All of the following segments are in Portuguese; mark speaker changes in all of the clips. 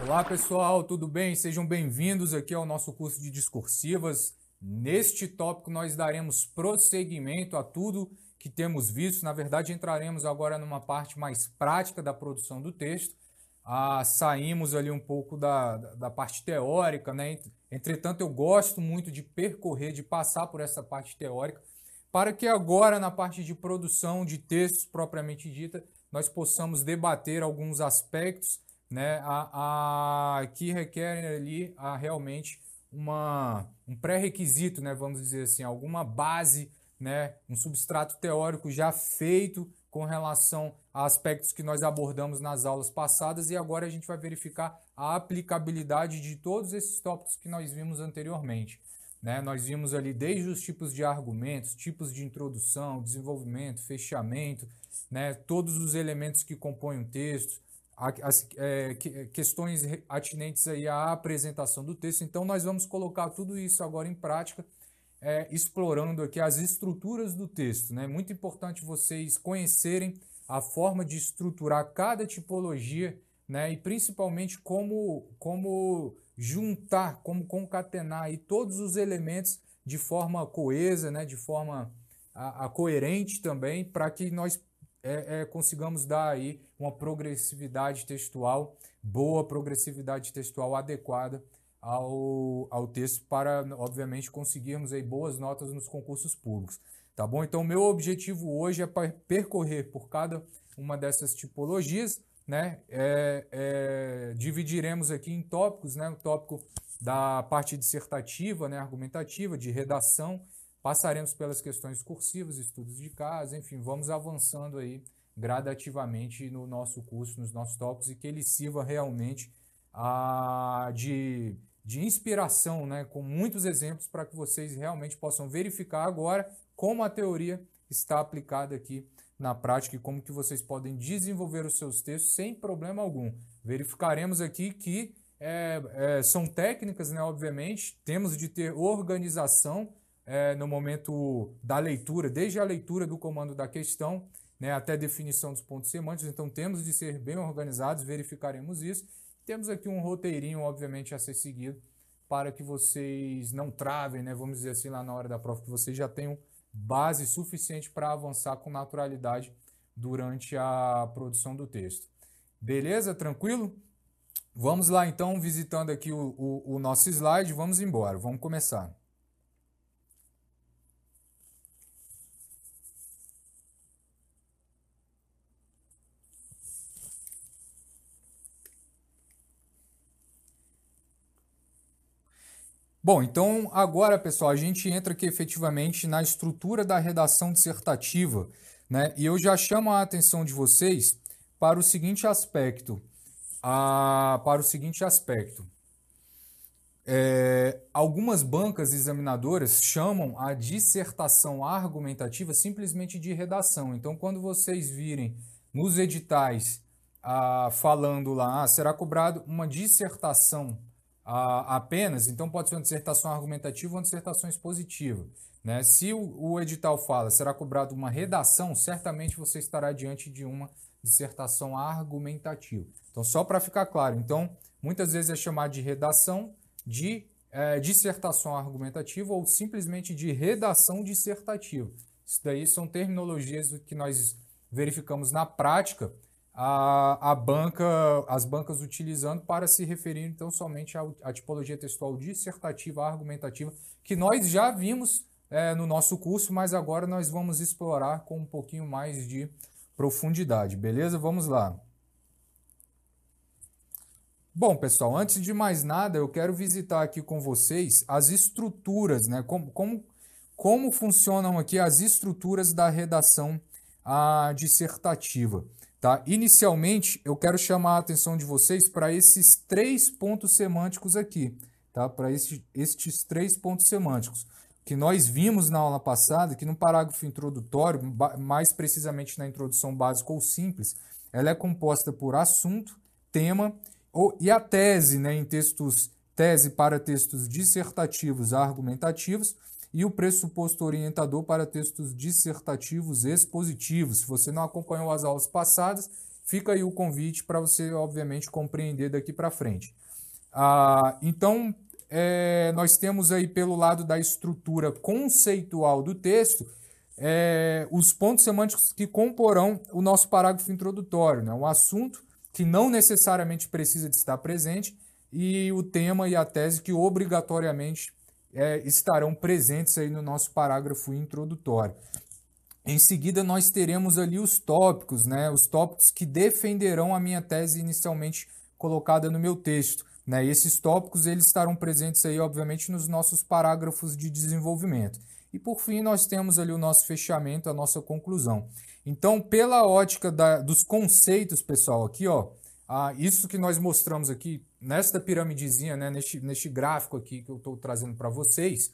Speaker 1: Olá pessoal, tudo bem? Sejam bem-vindos aqui ao nosso curso de discursivas. Neste tópico nós daremos prosseguimento a tudo que temos visto. Na verdade, entraremos agora numa parte mais prática da produção do texto. Saímos ali um pouco da parte teórica, né? Entretanto, eu gosto muito de percorrer, de passar por essa parte teórica, para que agora, na parte de produção de textos propriamente dita, nós possamos debater alguns aspectos, né, que requerem ali realmente um pré-requisito, né, vamos dizer assim, alguma base, né, um substrato teórico já feito com relação a aspectos que nós abordamos nas aulas passadas, e agora a gente vai verificar a aplicabilidade de todos esses tópicos que nós vimos anteriormente. Né? Nós vimos ali desde os tipos de argumentos, tipos de introdução, desenvolvimento, fechamento, né? Todos os elementos que compõem o texto, questões atinentes aí à apresentação do texto. Então, nós vamos colocar tudo isso agora em prática, explorando aqui as estruturas do texto. Né? Muito importante vocês conhecerem a forma de estruturar cada tipologia, né? E principalmente como juntar, como concatenar aí todos os elementos de forma coesa, né? De forma coerente também, para que nós consigamos dar aí uma progressividade textual, boa progressividade textual adequada ao texto para, obviamente, conseguirmos aí boas notas nos concursos públicos. Tá bom? Então, meu objetivo hoje é percorrer por cada uma dessas tipologias, né? Dividiremos aqui em tópicos, né? O tópico da parte dissertativa, né? Argumentativa, de redação. Passaremos pelas questões cursivas, estudos de caso, enfim, vamos avançando aí gradativamente no nosso curso, nos nossos tópicos, e que ele sirva realmente de inspiração, né, com muitos exemplos para que vocês realmente possam verificar agora como a teoria está aplicada aqui na prática e como que vocês podem desenvolver os seus textos sem problema algum. Verificaremos aqui que são técnicas, né, obviamente, temos de ter organização no momento da leitura, desde a leitura do comando da questão, né, até a definição dos pontos semânticos. Então temos de ser bem organizados, verificaremos isso. Temos aqui um roteirinho, obviamente, a ser seguido para que vocês não travem, né, vamos dizer assim, lá na hora da prova, que vocês já tenham base suficiente para avançar com naturalidade durante a produção do texto. Beleza? Tranquilo? Vamos lá então, visitando aqui o nosso slide, vamos embora, vamos começar. Bom, então agora, pessoal, a gente entra aqui efetivamente na estrutura da redação dissertativa, né? E eu já chamo a atenção de vocês para o seguinte aspecto. Algumas bancas examinadoras chamam a dissertação argumentativa simplesmente de redação. Então, quando vocês virem nos editais falando lá, será cobrado uma dissertação apenas, então pode ser uma dissertação argumentativa ou uma dissertação expositiva. Né? Se o edital fala será cobrado uma redação, certamente você estará diante de uma dissertação argumentativa. Então, só para ficar claro, então, muitas vezes é chamado de redação, de dissertação argumentativa ou simplesmente de redação dissertativa. Isso daí são terminologias que nós verificamos na prática as bancas utilizando para se referir então somente à tipologia textual dissertativa argumentativa, que nós já vimos no nosso curso, mas agora nós vamos explorar com um pouquinho mais de profundidade, beleza? Vamos lá. Bom, pessoal, antes de mais nada, eu quero visitar aqui com vocês as estruturas, né? Como funcionam aqui as estruturas da redação dissertativa. Tá? Inicialmente, eu quero chamar a atenção de vocês para esses 3 pontos semânticos aqui, tá? Para estes 3 pontos semânticos, que nós vimos na aula passada, que no parágrafo introdutório, mais precisamente na introdução básica ou simples, ela é composta por assunto, tema e a tese, né, tese para textos dissertativos argumentativos, e o pressuposto orientador para textos dissertativos expositivos. Se você não acompanhou as aulas passadas, fica aí o convite para você, obviamente, compreender daqui para frente. Então, nós temos aí pelo lado da estrutura conceitual do texto, os pontos semânticos que comporão o nosso parágrafo introdutório, né? Um assunto que não necessariamente precisa de estar presente e o tema e a tese que obrigatoriamente estarão presentes aí no nosso parágrafo introdutório. Em seguida, nós teremos ali os tópicos, né? Os tópicos que defenderão a minha tese inicialmente colocada no meu texto, né? E esses tópicos eles estarão presentes aí, obviamente, nos nossos parágrafos de desenvolvimento. E por fim, nós temos ali o nosso fechamento, a nossa conclusão. Então, pela ótica dos conceitos, pessoal, aqui, ó, isso que nós mostramos aqui nesta piramidezinha, né? Neste gráfico aqui que eu estou trazendo para vocês,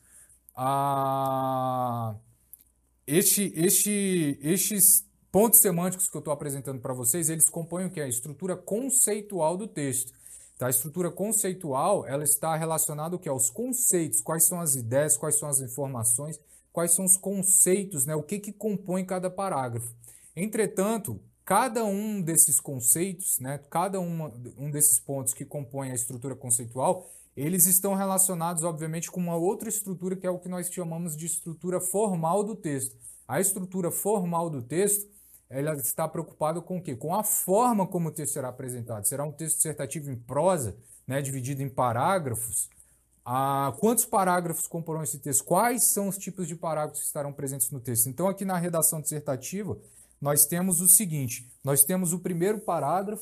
Speaker 1: estes pontos semânticos que eu estou apresentando para vocês, eles compõem o que? A estrutura conceitual do texto. Tá? A estrutura conceitual, ela está relacionada ao que? Aos conceitos, quais são as ideias, quais são as informações, quais são os conceitos, né? O que compõe cada parágrafo. Entretanto, cada um desses conceitos, né? Cada um desses pontos que compõem a estrutura conceitual, eles estão relacionados, obviamente, com uma outra estrutura, que é o que nós chamamos de estrutura formal do texto. A estrutura formal do texto, ela está preocupada com o quê? Com a forma como o texto será apresentado. Será um texto dissertativo em prosa, né, dividido em parágrafos? Quantos parágrafos comporão esse texto? Quais são os tipos de parágrafos que estarão presentes no texto? Então, aqui na redação dissertativa, nós temos o seguinte, nós temos o primeiro parágrafo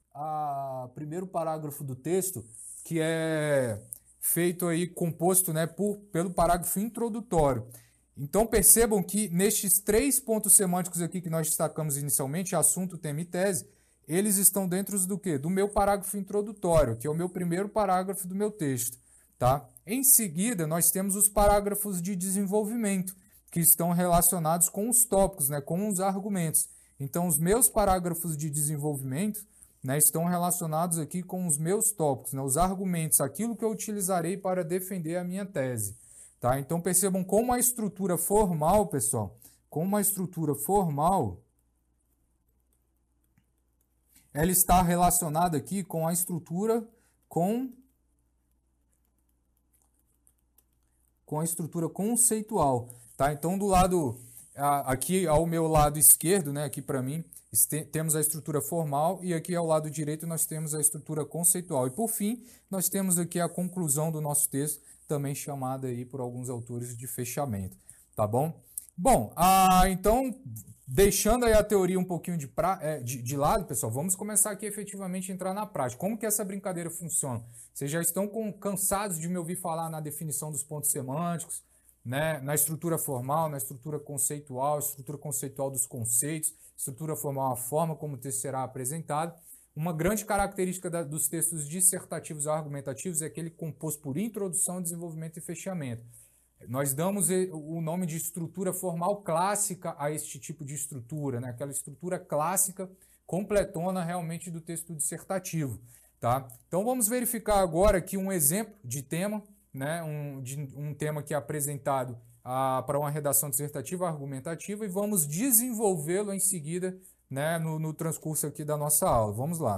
Speaker 1: do texto, que é feito aí, composto, né, pelo parágrafo introdutório. Então percebam que nestes 3 pontos semânticos aqui que nós destacamos inicialmente, assunto, tema e tese, eles estão dentro do quê? Do meu parágrafo introdutório, que é o meu primeiro parágrafo do meu texto. Tá? Em seguida, nós temos os parágrafos de desenvolvimento, que estão relacionados com os tópicos, né, com os argumentos. Então, os meus parágrafos de desenvolvimento, né, estão relacionados aqui com os meus tópicos, né, os argumentos, aquilo que eu utilizarei para defender a minha tese. Tá? Então, percebam como a estrutura formal, pessoal, ela está relacionada aqui com a estrutura com a estrutura conceitual, tá? Então, do lado aqui ao meu lado esquerdo, né, aqui para mim, temos a estrutura formal e aqui ao lado direito nós temos a estrutura conceitual. E por fim, nós temos aqui a conclusão do nosso texto, também chamada aí por alguns autores de fechamento, tá bom? Bom, então, deixando aí a teoria um pouquinho de lado, pessoal, vamos começar aqui efetivamente a entrar na prática. Como que essa brincadeira funciona? Vocês já estão cansados de me ouvir falar na definição dos pontos semânticos, né? Na estrutura formal, na estrutura conceitual dos conceitos, estrutura formal, a forma como o texto será apresentado. Uma grande característica dos textos dissertativos ou argumentativos é aquele composto por introdução, desenvolvimento e fechamento. Nós damos o nome de estrutura formal clássica a este tipo de estrutura, né? Aquela estrutura clássica completona realmente do texto dissertativo. Tá? Então vamos verificar agora aqui um exemplo de tema, né? Um tema que é apresentado para uma redação dissertativa argumentativa e vamos desenvolvê-lo em seguida, né, no transcurso aqui da nossa aula. Vamos lá.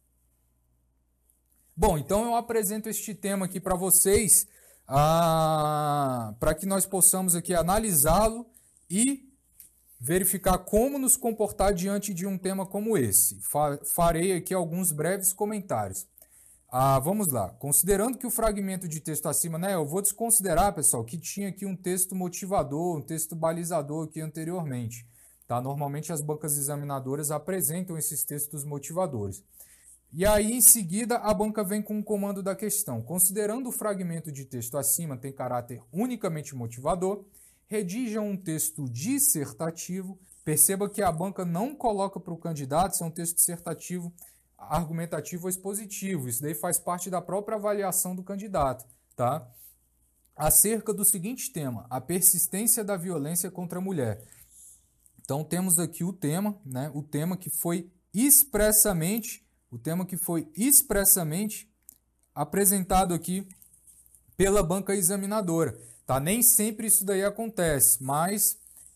Speaker 1: Bom, então eu apresento este tema aqui para vocês, para que nós possamos aqui analisá-lo e verificar como nos comportar diante de um tema como esse. Farei aqui alguns breves comentários. Vamos lá. Considerando que o fragmento de texto acima, né, eu vou desconsiderar, pessoal, que tinha aqui um texto motivador, um texto balizador aqui anteriormente. Tá? Normalmente as bancas examinadoras apresentam esses textos motivadores. E aí, em seguida, a banca vem com o comando da questão. Considerando o fragmento de texto acima tem caráter unicamente motivador, redija um texto dissertativo. Perceba que a banca não coloca para o candidato se é um texto dissertativo, argumentativo ou expositivo. Isso daí faz parte da própria avaliação do candidato. Tá? Acerca do seguinte tema, a persistência da violência contra a mulher. Então, temos aqui o tema, né? O tema que foi expressamente apresentado aqui pela banca examinadora. Tá? Nem sempre isso daí acontece, mas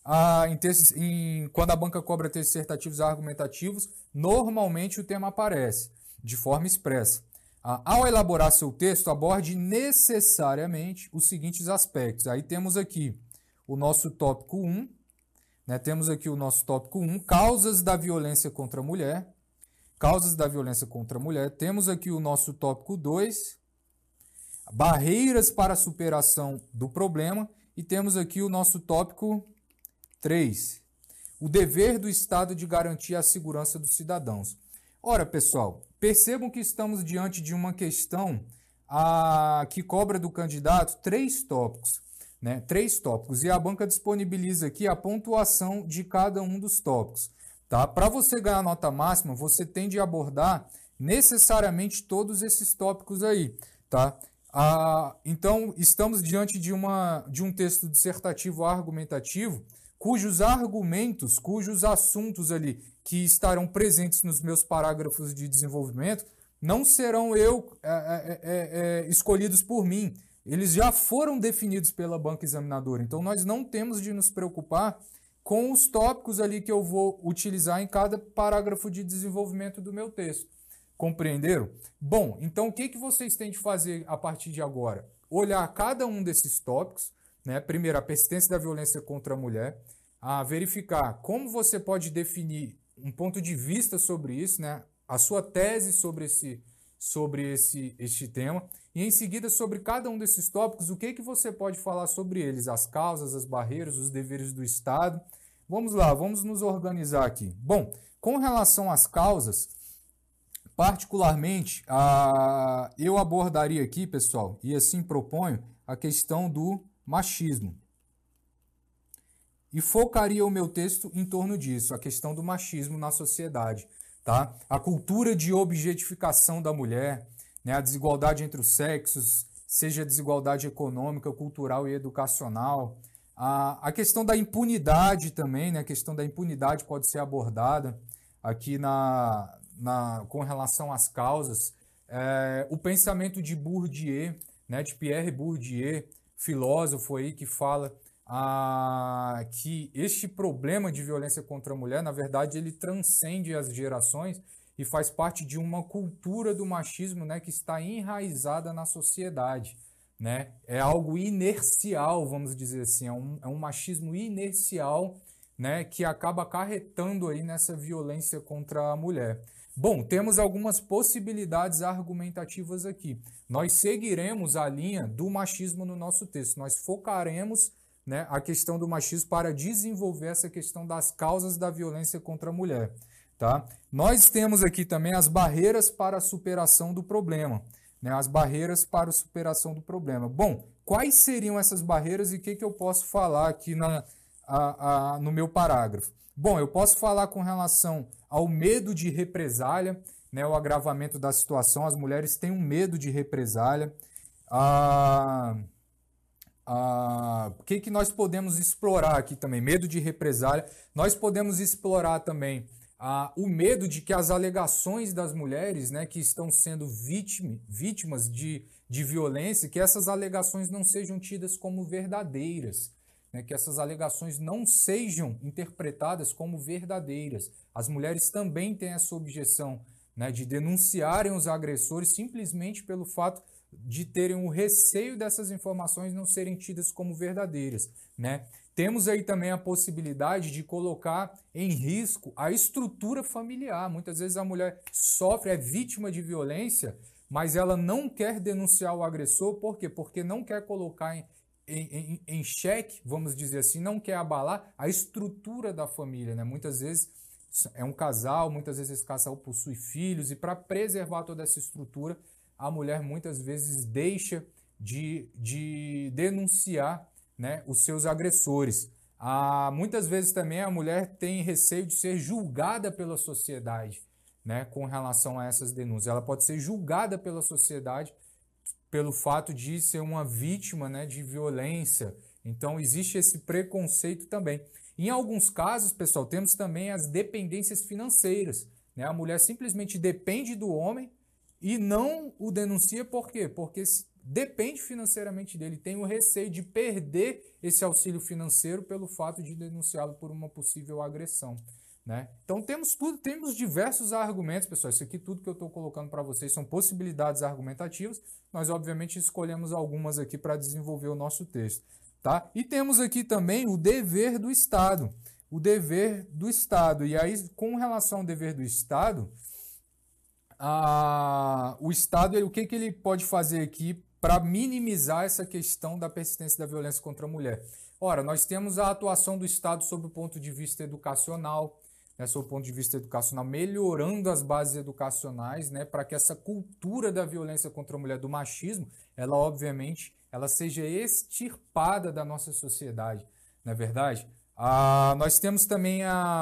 Speaker 1: quando a banca cobra textos dissertativos e argumentativos, normalmente o tema aparece de forma expressa. Ao elaborar seu texto, aborde necessariamente os seguintes aspectos. Aí temos aqui o nosso tópico 1, né? Temos aqui o nosso tópico 1, causas da violência contra a mulher. Causas da violência contra a mulher. Temos aqui o nosso tópico 2, barreiras para a superação do problema. E temos aqui o nosso tópico 3, o dever do Estado de garantir a segurança dos cidadãos. Ora, pessoal, percebam que estamos diante de uma questão que cobra do candidato 3 tópicos. Né? 3 tópicos. E a banca disponibiliza aqui a pontuação de cada um dos tópicos. Tá? Para você ganhar nota máxima, você tem de abordar necessariamente todos esses tópicos aí. Tá? Então, estamos diante de um texto dissertativo argumentativo, cujos argumentos, cujos assuntos ali que estarão presentes nos meus parágrafos de desenvolvimento não serão escolhidos por mim. Eles já foram definidos pela banca examinadora. Então, nós não temos de nos preocupar com os tópicos ali que eu vou utilizar em cada parágrafo de desenvolvimento do meu texto. Compreenderam? Bom, então o que vocês têm de fazer a partir de agora? Olhar cada um desses tópicos, né? Primeiro, a persistência da violência contra a mulher, verificar como você pode definir um ponto de vista sobre isso, né? A sua tese sobre este tema, e em seguida, sobre cada um desses tópicos, o que você pode falar sobre eles, as causas, as barreiras, os deveres do Estado. Vamos lá, vamos nos organizar aqui. Bom, com relação às causas, particularmente, eu abordaria aqui, pessoal, e assim proponho, a questão do machismo. E focaria o meu texto em torno disso, a questão do machismo na sociedade. Tá? A cultura de objetificação da mulher, né? A desigualdade entre os sexos, seja desigualdade econômica, cultural e educacional. A questão da impunidade também, né? A questão da impunidade pode ser abordada aqui com relação às causas. O pensamento de Bourdieu, né? De Pierre Bourdieu, filósofo aí que fala que este problema de violência contra a mulher, na verdade, ele transcende as gerações e faz parte de uma cultura do machismo, né, que está enraizada na sociedade. Né? É algo inercial, vamos dizer assim, é um machismo inercial, né, que acaba acarretando aí nessa violência contra a mulher. Bom, temos algumas possibilidades argumentativas aqui. Nós seguiremos a linha do machismo no nosso texto, nós focaremos, né, a questão do machismo para desenvolver essa questão das causas da violência contra a mulher. Tá? Nós temos aqui também as barreiras para a superação do problema. Né, as barreiras para a superação do problema. Bom, quais seriam essas barreiras e o que eu posso falar aqui no meu parágrafo? Bom, eu posso falar com relação ao medo de represália, né, o agravamento da situação. As mulheres têm um medo de represália. O que nós podemos explorar aqui também? Medo de represália. Nós podemos explorar também o medo de que as alegações das mulheres, né, que estão sendo vítimas de violência, que essas alegações não sejam tidas como verdadeiras, né, que essas alegações não sejam interpretadas como verdadeiras. As mulheres também têm essa objeção, né, de denunciarem os agressores simplesmente pelo fato de terem o receio dessas informações não serem tidas como verdadeiras, né? Temos aí também a possibilidade de colocar em risco a estrutura familiar. Muitas vezes a mulher sofre, é vítima de violência, mas ela não quer denunciar o agressor. Por quê? Porque não quer colocar em xeque, vamos dizer assim, não quer abalar a estrutura da família, né? Muitas vezes é um casal, muitas vezes esse casal possui filhos, e para preservar toda essa estrutura, a mulher muitas vezes deixa de denunciar, né, os seus agressores. Muitas vezes também a mulher tem receio de ser julgada pela sociedade, né, com relação a essas denúncias. Ela pode ser julgada pela sociedade pelo fato de ser uma vítima, né, de violência. Então existe esse preconceito também. Em alguns casos, pessoal, temos também as dependências financeiras, né? A mulher simplesmente depende do homem e não o denuncia. Por quê? Porque depende financeiramente dele, tem o receio de perder esse auxílio financeiro pelo fato de denunciá-lo por uma possível agressão, né? Então temos diversos argumentos, pessoal. Isso aqui tudo que eu estou colocando para vocês são possibilidades argumentativas. Nós obviamente escolhemos algumas aqui para desenvolver o nosso texto, tá? E temos aqui também o dever do Estado. O dever do Estado. E aí, com relação ao dever do Estado, o Estado, o que ele pode fazer aqui para minimizar essa questão da persistência da violência contra a mulher? Ora, nós temos a atuação do Estado sob o ponto de vista educacional, né, sob o ponto de vista educacional, melhorando as bases educacionais, né, para que essa cultura da violência contra a mulher, do machismo, ela obviamente ela seja extirpada da nossa sociedade, não é verdade? Nós temos também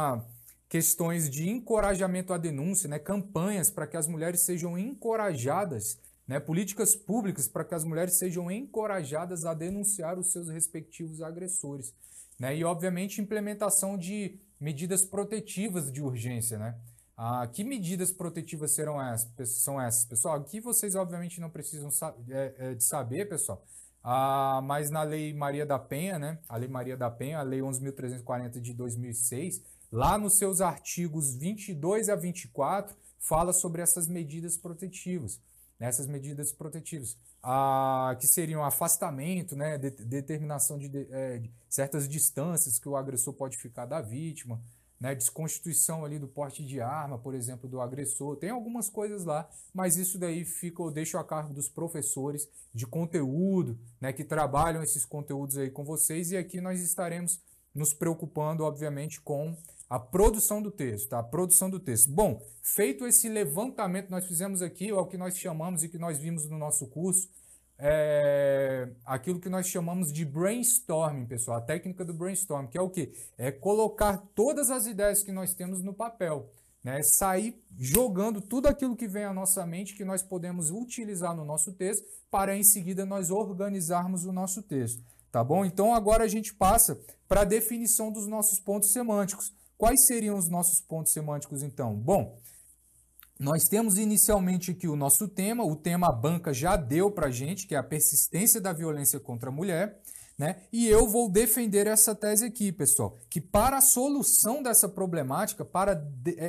Speaker 1: questões de encorajamento à denúncia, né, campanhas para que as mulheres sejam encorajadas, né, políticas públicas para que as mulheres sejam encorajadas a denunciar os seus respectivos agressores, né, e obviamente implementação de medidas protetivas de urgência, né? Que medidas protetivas são essas, pessoal? Aqui vocês obviamente não precisam de saber, pessoal. Mas na Lei Maria da Penha, né? A Lei Maria da Penha, a Lei 11.340 de 2006, lá nos seus artigos 22 a 24, fala sobre essas medidas protetivas. Essas medidas protetivas, que seriam afastamento, né, determinação de certas distâncias que o agressor pode ficar da vítima, né, desconstituição ali do porte de arma, por exemplo, do agressor. Tem algumas coisas lá, mas isso daí eu deixo a cargo dos professores de conteúdo, né, que trabalham esses conteúdos aí com vocês, e aqui nós estaremos nos preocupando, obviamente, com a produção do texto, tá? A produção do texto. Bom, feito esse levantamento, nós fizemos aqui, é o que nós chamamos e que nós vimos no nosso curso, aquilo que nós chamamos de brainstorming, pessoal, a técnica do brainstorming, que é o quê? É colocar todas as ideias que nós temos no papel, né? Sair jogando tudo aquilo que vem à nossa mente, que nós podemos utilizar no nosso texto, para em seguida nós organizarmos o nosso texto, tá bom? Então agora a gente passa para a definição dos nossos pontos semânticos. Quais seriam os nossos pontos semânticos, então? Bom, nós temos inicialmente aqui o nosso tema, o tema a banca já deu para a gente, que é a persistência da violência contra a mulher, né? E eu vou defender essa tese aqui, pessoal, que para a solução dessa problemática, para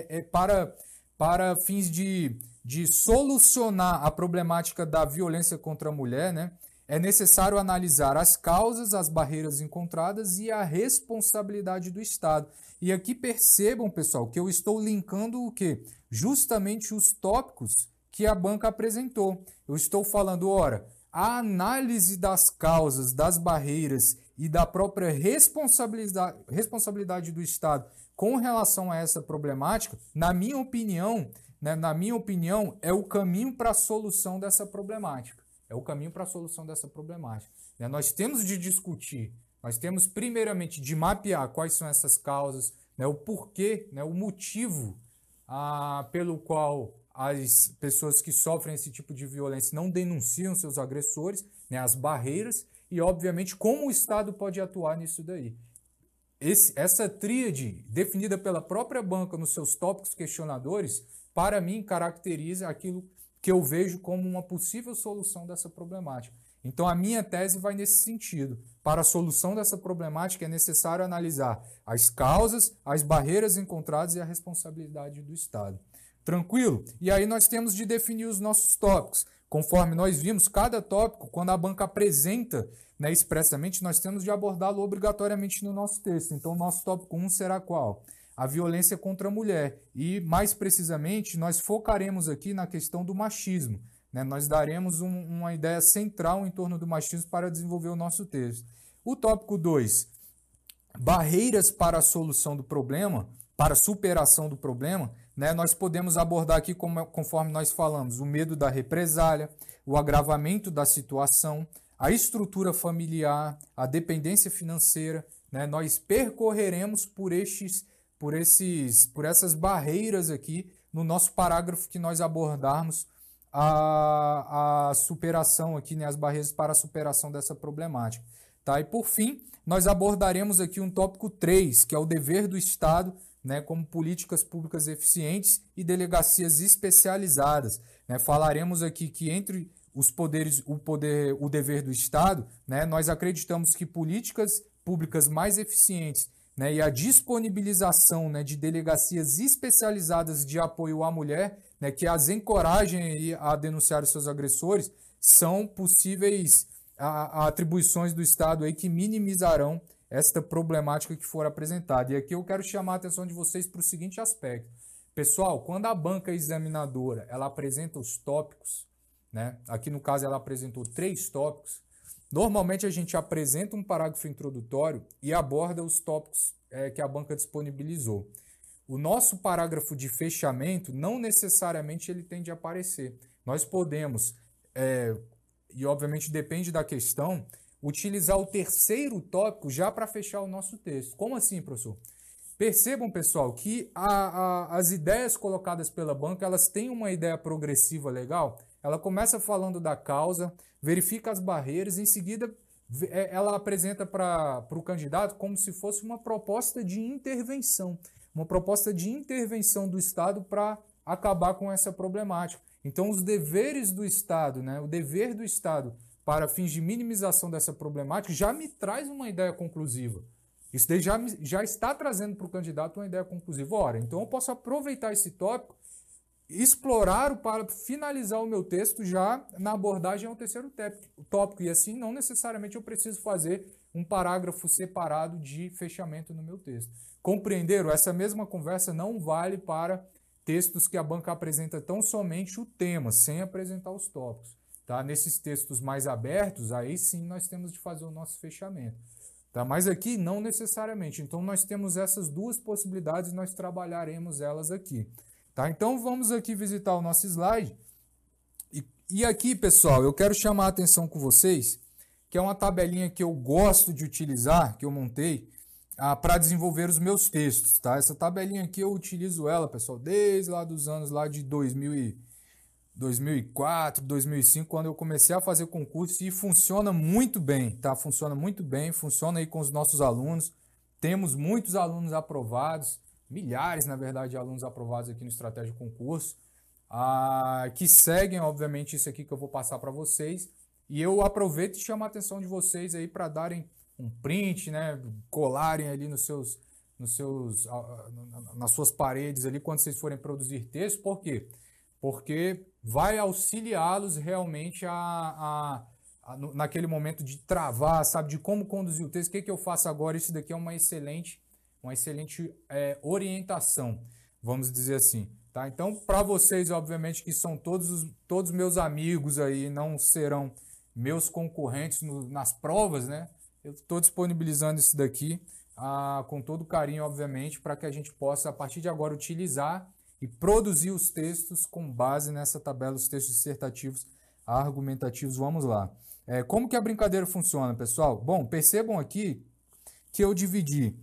Speaker 1: fins de solucionar a problemática da violência contra a mulher, né? É necessário analisar as causas, as barreiras encontradas e a responsabilidade do Estado. E aqui percebam, pessoal, que eu estou linkando o quê? Justamente os tópicos que a banca apresentou. Eu estou falando, ora, a análise das causas, das barreiras e da própria responsabilidade do Estado com relação a essa problemática, na minha opinião, né, é o caminho para a solução dessa problemática. É o caminho para a solução dessa problemática. Nós temos de discutir, nós temos primeiramente de mapear quais são essas causas, né, o porquê, né, o motivo pelo qual as pessoas que sofrem esse tipo de violência não denunciam seus agressores, né, as barreiras, e obviamente como o Estado pode atuar nisso daí. Essa tríade definida pela própria banca nos seus tópicos questionadores, para mim caracteriza aquilo que eu vejo como uma possível solução dessa problemática. Então, a minha tese vai nesse sentido. Para a solução dessa problemática, é necessário analisar as causas, as barreiras encontradas e a responsabilidade do Estado. Tranquilo? E aí nós temos de definir os nossos tópicos. Conforme nós vimos, cada tópico, quando a banca apresenta, né, expressamente, nós temos de abordá-lo obrigatoriamente no nosso texto. Então, o nosso tópico 1 será qual? A violência contra a mulher. E, mais precisamente, nós focaremos aqui na questão do machismo, né? Nós daremos uma ideia central em torno do machismo para desenvolver o nosso texto. O tópico 2, barreiras para a solução do problema, para a superação do problema, né? Nós podemos abordar aqui, conforme nós falamos, o medo da represália, o agravamento da situação, a estrutura familiar, a dependência financeira, né? Nós percorreremos por essas barreiras aqui no nosso parágrafo que nós abordarmos a superação aqui, né, as barreiras para a superação dessa problemática. Tá? E por fim, nós abordaremos aqui um tópico 3, que é o dever do Estado, né, como políticas públicas eficientes e delegacias especializadas. Né? Falaremos aqui que entre o dever do Estado, né, nós acreditamos que políticas públicas mais eficientes, né, e a disponibilização, né, de delegacias especializadas de apoio à mulher, né, que as encorajem aí a denunciar os seus agressores, são possíveis atribuições do Estado aí que minimizarão esta problemática que for apresentada. E aqui eu quero chamar a atenção de vocês para o seguinte aspecto. Pessoal, quando a banca examinadora ela apresenta os tópicos, né, aqui no caso ela apresentou 3 tópicos, normalmente a gente apresenta um parágrafo introdutório e aborda os tópicos que a banca disponibilizou. O nosso parágrafo de fechamento não necessariamente ele tem de aparecer. Nós podemos, e obviamente depende da questão, utilizar o 3º tópico já para fechar o nosso texto. Como assim, professor? Percebam, pessoal, que as ideias colocadas pela banca, elas têm uma ideia progressiva legal. Ela começa falando da causa, verifica as barreiras, em seguida ela apresenta para o candidato como se fosse uma proposta de intervenção. Uma proposta de intervenção do Estado para acabar com essa problemática. Então, os deveres do Estado, né, o dever do Estado para fins de minimização dessa problemática já me traz uma ideia conclusiva. Isso daí já está trazendo para o candidato uma ideia conclusiva. Ora, então eu posso aproveitar esse tópico, explorar para finalizar o meu texto já na abordagem ao 3º tópico. E assim, não necessariamente eu preciso fazer um parágrafo separado de fechamento no meu texto. Compreenderam? Essa mesma conversa não vale para textos que a banca apresenta tão somente o tema, sem apresentar os tópicos. Tá? Nesses textos mais abertos, aí sim nós temos de fazer o nosso fechamento. Tá? Mas aqui não necessariamente. Então nós temos essas 2 possibilidades e nós trabalharemos elas aqui. Tá? Então vamos aqui visitar o nosso slide. E aqui, pessoal, eu quero chamar a atenção com vocês, que é uma tabelinha que eu gosto de utilizar, que eu montei, para desenvolver os meus textos. Tá? Essa tabelinha aqui eu utilizo ela, pessoal, desde lá dos anos lá de 2004, 2005, quando eu comecei a fazer concurso, e funciona muito bem, tá? Funciona muito bem, funciona aí com os nossos alunos. Temos muitos alunos aprovados, milhares, na verdade, de alunos aprovados aqui no Estratégia Concurso, que seguem, obviamente, isso aqui que eu vou passar para vocês. E eu aproveito e chamo a atenção de vocês aí para darem um print, né? Colarem ali nas suas paredes ali quando vocês forem produzir texto. Por quê? Porque vai auxiliá-los realmente naquele momento de travar, sabe, de como conduzir o texto. O que eu faço agora? Isso daqui é uma excelente orientação, vamos dizer assim. Tá? Então, para vocês, obviamente, que são todos meus amigos aí, não serão meus concorrentes nas provas, né? Eu estou disponibilizando isso daqui com todo carinho, obviamente, para que a gente possa, a partir de agora, utilizar e produzir os textos com base nessa tabela, os textos dissertativos argumentativos. Vamos lá. Como que a brincadeira funciona, pessoal? Bom, percebam aqui que eu dividi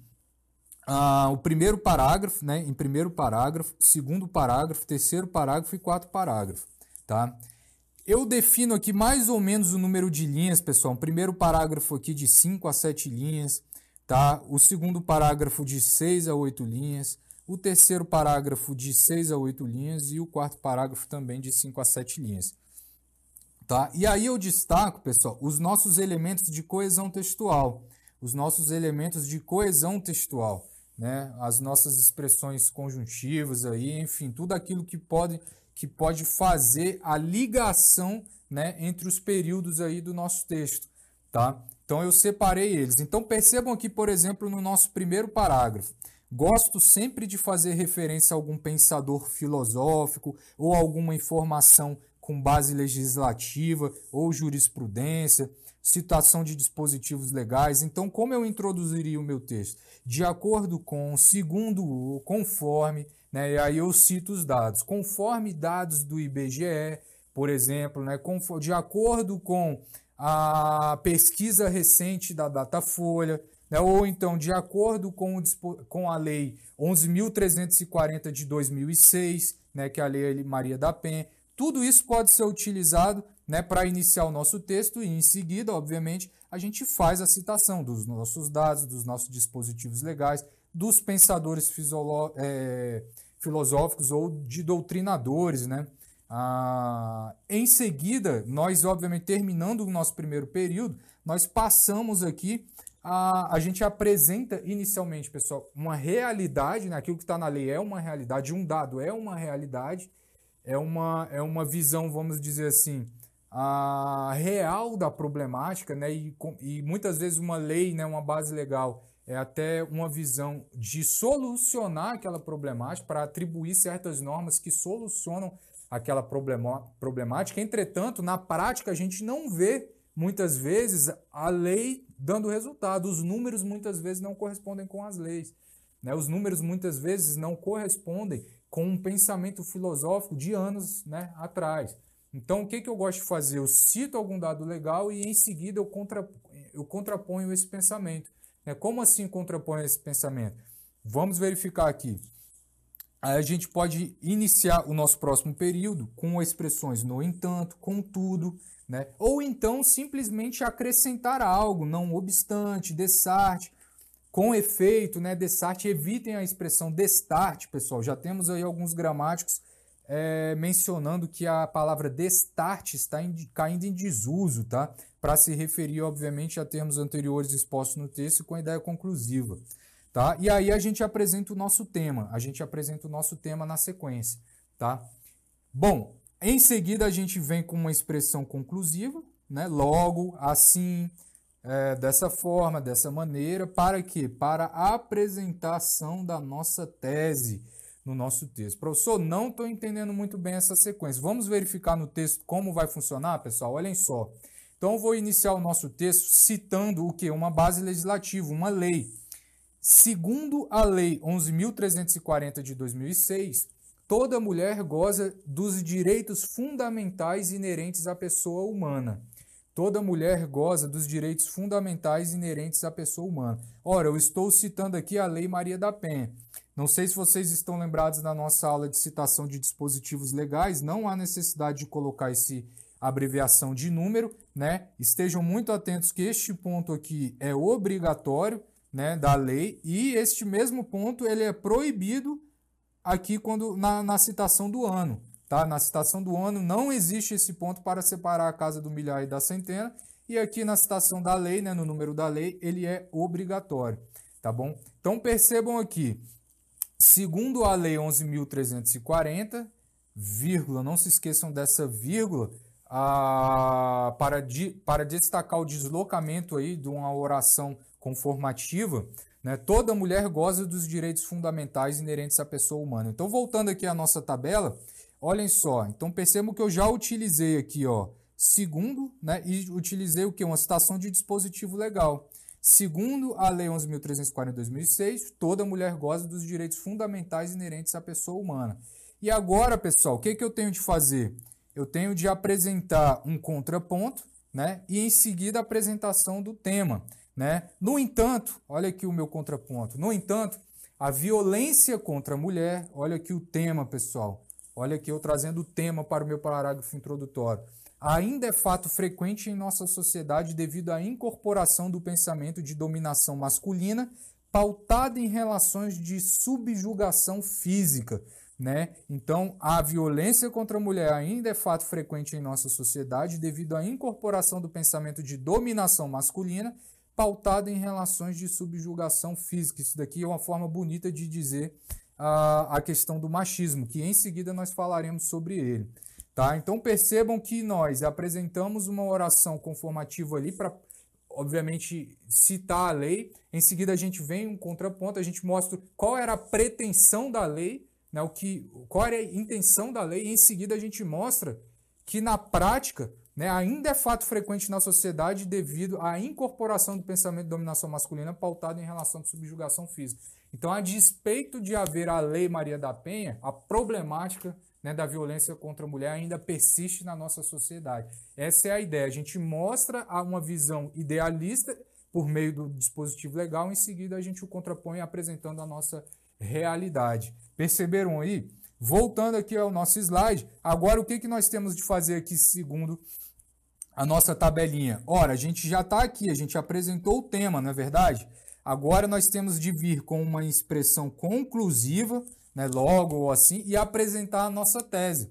Speaker 1: o primeiro parágrafo, né, em primeiro parágrafo, segundo parágrafo, terceiro parágrafo e 4º parágrafo. Tá? Eu defino aqui mais ou menos o número de linhas, pessoal. O primeiro parágrafo aqui de 5 a 7 linhas. Tá? O segundo parágrafo de 6 a 8 linhas. O terceiro parágrafo de 6 a 8 linhas e o 4º parágrafo também de 5 a 7 linhas. Tá? E aí eu destaco, pessoal, os nossos elementos de coesão textual. Os nossos elementos de coesão textual, né? As nossas expressões conjuntivas, aí, enfim, tudo aquilo que pode fazer a ligação, né, entre os períodos aí do nosso texto. Tá? Então eu separei eles. Então percebam aqui, por exemplo, no nosso primeiro parágrafo. Gosto sempre de fazer referência a algum pensador filosófico ou alguma informação com base legislativa ou jurisprudência, citação de dispositivos legais. Então, como eu introduziria o meu texto? De acordo com, segundo, conforme, né? E aí eu cito os dados. Conforme dados do IBGE, por exemplo, né? De acordo com a pesquisa recente da Datafolha, né? Ou então de acordo com a Lei 11.340 de 2006, né? Que é a Lei Maria da Penha. Tudo isso pode ser utilizado, né, para iniciar o nosso texto e, em seguida, obviamente, a gente faz a citação dos nossos dados, dos nossos dispositivos legais, dos pensadores filosóficos ou de doutrinadores, né, Em seguida, nós, obviamente, terminando o nosso primeiro período, nós passamos aqui, a gente apresenta inicialmente, pessoal, uma realidade, né? Aquilo que está na lei é uma realidade, um dado é uma realidade, é uma visão, vamos dizer assim, real da problemática, né? E muitas vezes uma lei, né, uma base legal, é até uma visão de solucionar aquela problemática, para atribuir certas normas que solucionam aquela problemática. Entretanto, na prática, a gente não vê, muitas vezes, a lei dando resultado. Os números, muitas vezes, não correspondem com as leis, né? Os números, muitas vezes, não correspondem com um pensamento filosófico de anos, né, atrás. Então, o que eu gosto de fazer? Eu cito algum dado legal e, em seguida, eu contraponho esse pensamento. Como assim contraponho esse pensamento? Vamos verificar aqui. A gente pode iniciar o nosso próximo período com expressões no entanto, contudo, né? Ou então simplesmente acrescentar algo, não obstante, dessarte, com efeito, né? Dessarte, evitem a expressão destarte, pessoal. Já temos aí alguns gramáticos mencionando que a palavra destarte está caindo em desuso, tá? Para se referir, obviamente, a termos anteriores expostos no texto com a ideia conclusiva. Tá? E aí a gente apresenta o nosso tema. A gente apresenta o nosso tema na sequência. Tá? Bom, em seguida a gente vem com uma expressão conclusiva, né? Logo, assim, dessa forma, dessa maneira. Para quê? Para a apresentação da nossa tese no nosso texto. Professor, não estou entendendo muito bem essa sequência. Vamos verificar no texto como vai funcionar, pessoal? Olhem só. Então, eu vou iniciar o nosso texto citando o quê? Uma base legislativa, uma lei. Segundo a Lei 11.340 de 2006, toda mulher goza dos direitos fundamentais inerentes à pessoa humana. Toda mulher goza dos direitos fundamentais inerentes à pessoa humana. Ora, eu estou citando aqui a Lei Maria da Penha. Não sei se vocês estão lembrados da nossa aula de citação de dispositivos legais, não há necessidade de colocar essa abreviação de número, né? Estejam muito atentos que este ponto aqui é obrigatório, né, da lei, e este mesmo ponto ele é proibido aqui na citação do ano. Tá? Na citação do ano não existe esse ponto para separar a casa do milhar e da centena, e aqui na citação da lei, né, no número da lei, ele é obrigatório. Tá bom? Então percebam aqui, segundo a Lei 11.340, vírgula, não se esqueçam dessa vírgula, para destacar o deslocamento aí de uma oração conformativa, né? Toda mulher goza dos direitos fundamentais inerentes à pessoa humana. Então, voltando aqui à nossa tabela, olhem só. Então, percebam que eu já utilizei aqui, ó, segundo, né? E utilizei o quê? Uma citação de dispositivo legal. Segundo a Lei 11.340 de 2006, toda mulher goza dos direitos fundamentais inerentes à pessoa humana. E agora, pessoal, o que eu tenho de fazer? Eu tenho de apresentar um contraponto, né? E em seguida a apresentação do tema, né? No entanto, olha aqui o meu contraponto. No entanto, a violência contra a mulher, olha aqui o tema, pessoal. Olha aqui eu trazendo o tema para o meu parágrafo introdutório. Ainda é fato frequente em nossa sociedade devido à incorporação do pensamento de dominação masculina pautada em relações de subjugação física, né? Então, a violência contra a mulher ainda é fato frequente em nossa sociedade devido à incorporação do pensamento de dominação masculina pautada em relações de subjugação física. Isso daqui é uma forma bonita de dizer a questão do machismo, que em seguida nós falaremos sobre ele. Tá? Então percebam que nós apresentamos uma oração conformativa ali para, obviamente, citar a lei. Em seguida a gente vem um contraponto, a gente mostra qual era a pretensão da lei, né? Qual era a intenção da lei, e em seguida a gente mostra que na prática, né, ainda é fato frequente na sociedade devido à incorporação do pensamento de dominação masculina pautado em relação de subjugação física. Então, a despeito de haver a Lei Maria da Penha, a problemática, né, da violência contra a mulher ainda persiste na nossa sociedade. Essa é a ideia. A gente mostra uma visão idealista por meio do dispositivo legal, em seguida a gente o contrapõe apresentando a nossa realidade. Perceberam aí? Voltando aqui ao nosso slide, agora o que nós temos de fazer aqui segundo a nossa tabelinha? Ora, a gente já está aqui, a gente apresentou o tema, não é verdade? Agora nós temos de vir com uma expressão conclusiva, né, logo ou assim, e apresentar a nossa tese. Então,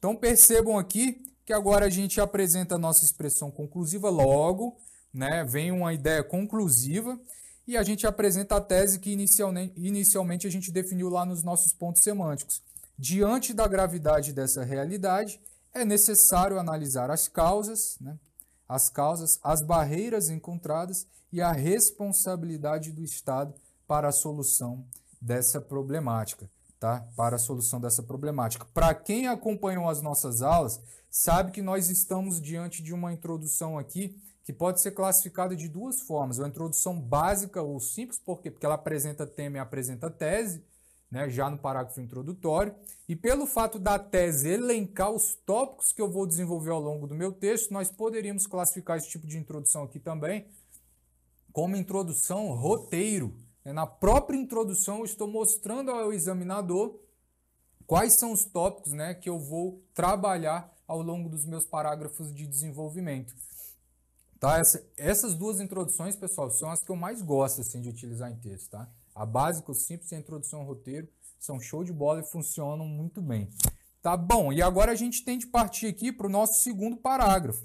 Speaker 1: Então percebam aqui que agora a gente apresenta a nossa expressão conclusiva logo, né? Vem uma ideia conclusiva e a gente apresenta a tese que inicialmente a gente definiu lá nos nossos pontos semânticos. Diante da gravidade dessa realidade, é necessário analisar as causas, né? As barreiras encontradas e a responsabilidade do Estado para a solução dessa problemática, tá? Para a solução dessa problemática. Para quem acompanhou as nossas aulas, sabe que nós estamos diante de uma introdução aqui que pode ser classificada de duas formas. Uma introdução básica ou simples, por quê? Porque ela apresenta tema e apresenta tese, né, já no parágrafo introdutório, e pelo fato da tese elencar os tópicos que eu vou desenvolver ao longo do meu texto, nós poderíamos classificar esse tipo de introdução aqui também como introdução roteiro. Na própria introdução eu estou mostrando ao examinador quais são os tópicos, né, que eu vou trabalhar ao longo dos meus parágrafos de desenvolvimento. Tá? Essas duas introduções, pessoal, são as que eu mais gosto assim, de utilizar em texto, tá? A básica, o simples e a introdução ao roteiro são show de bola e funcionam muito bem. Tá bom, e agora a gente tem de partir aqui para o nosso segundo parágrafo.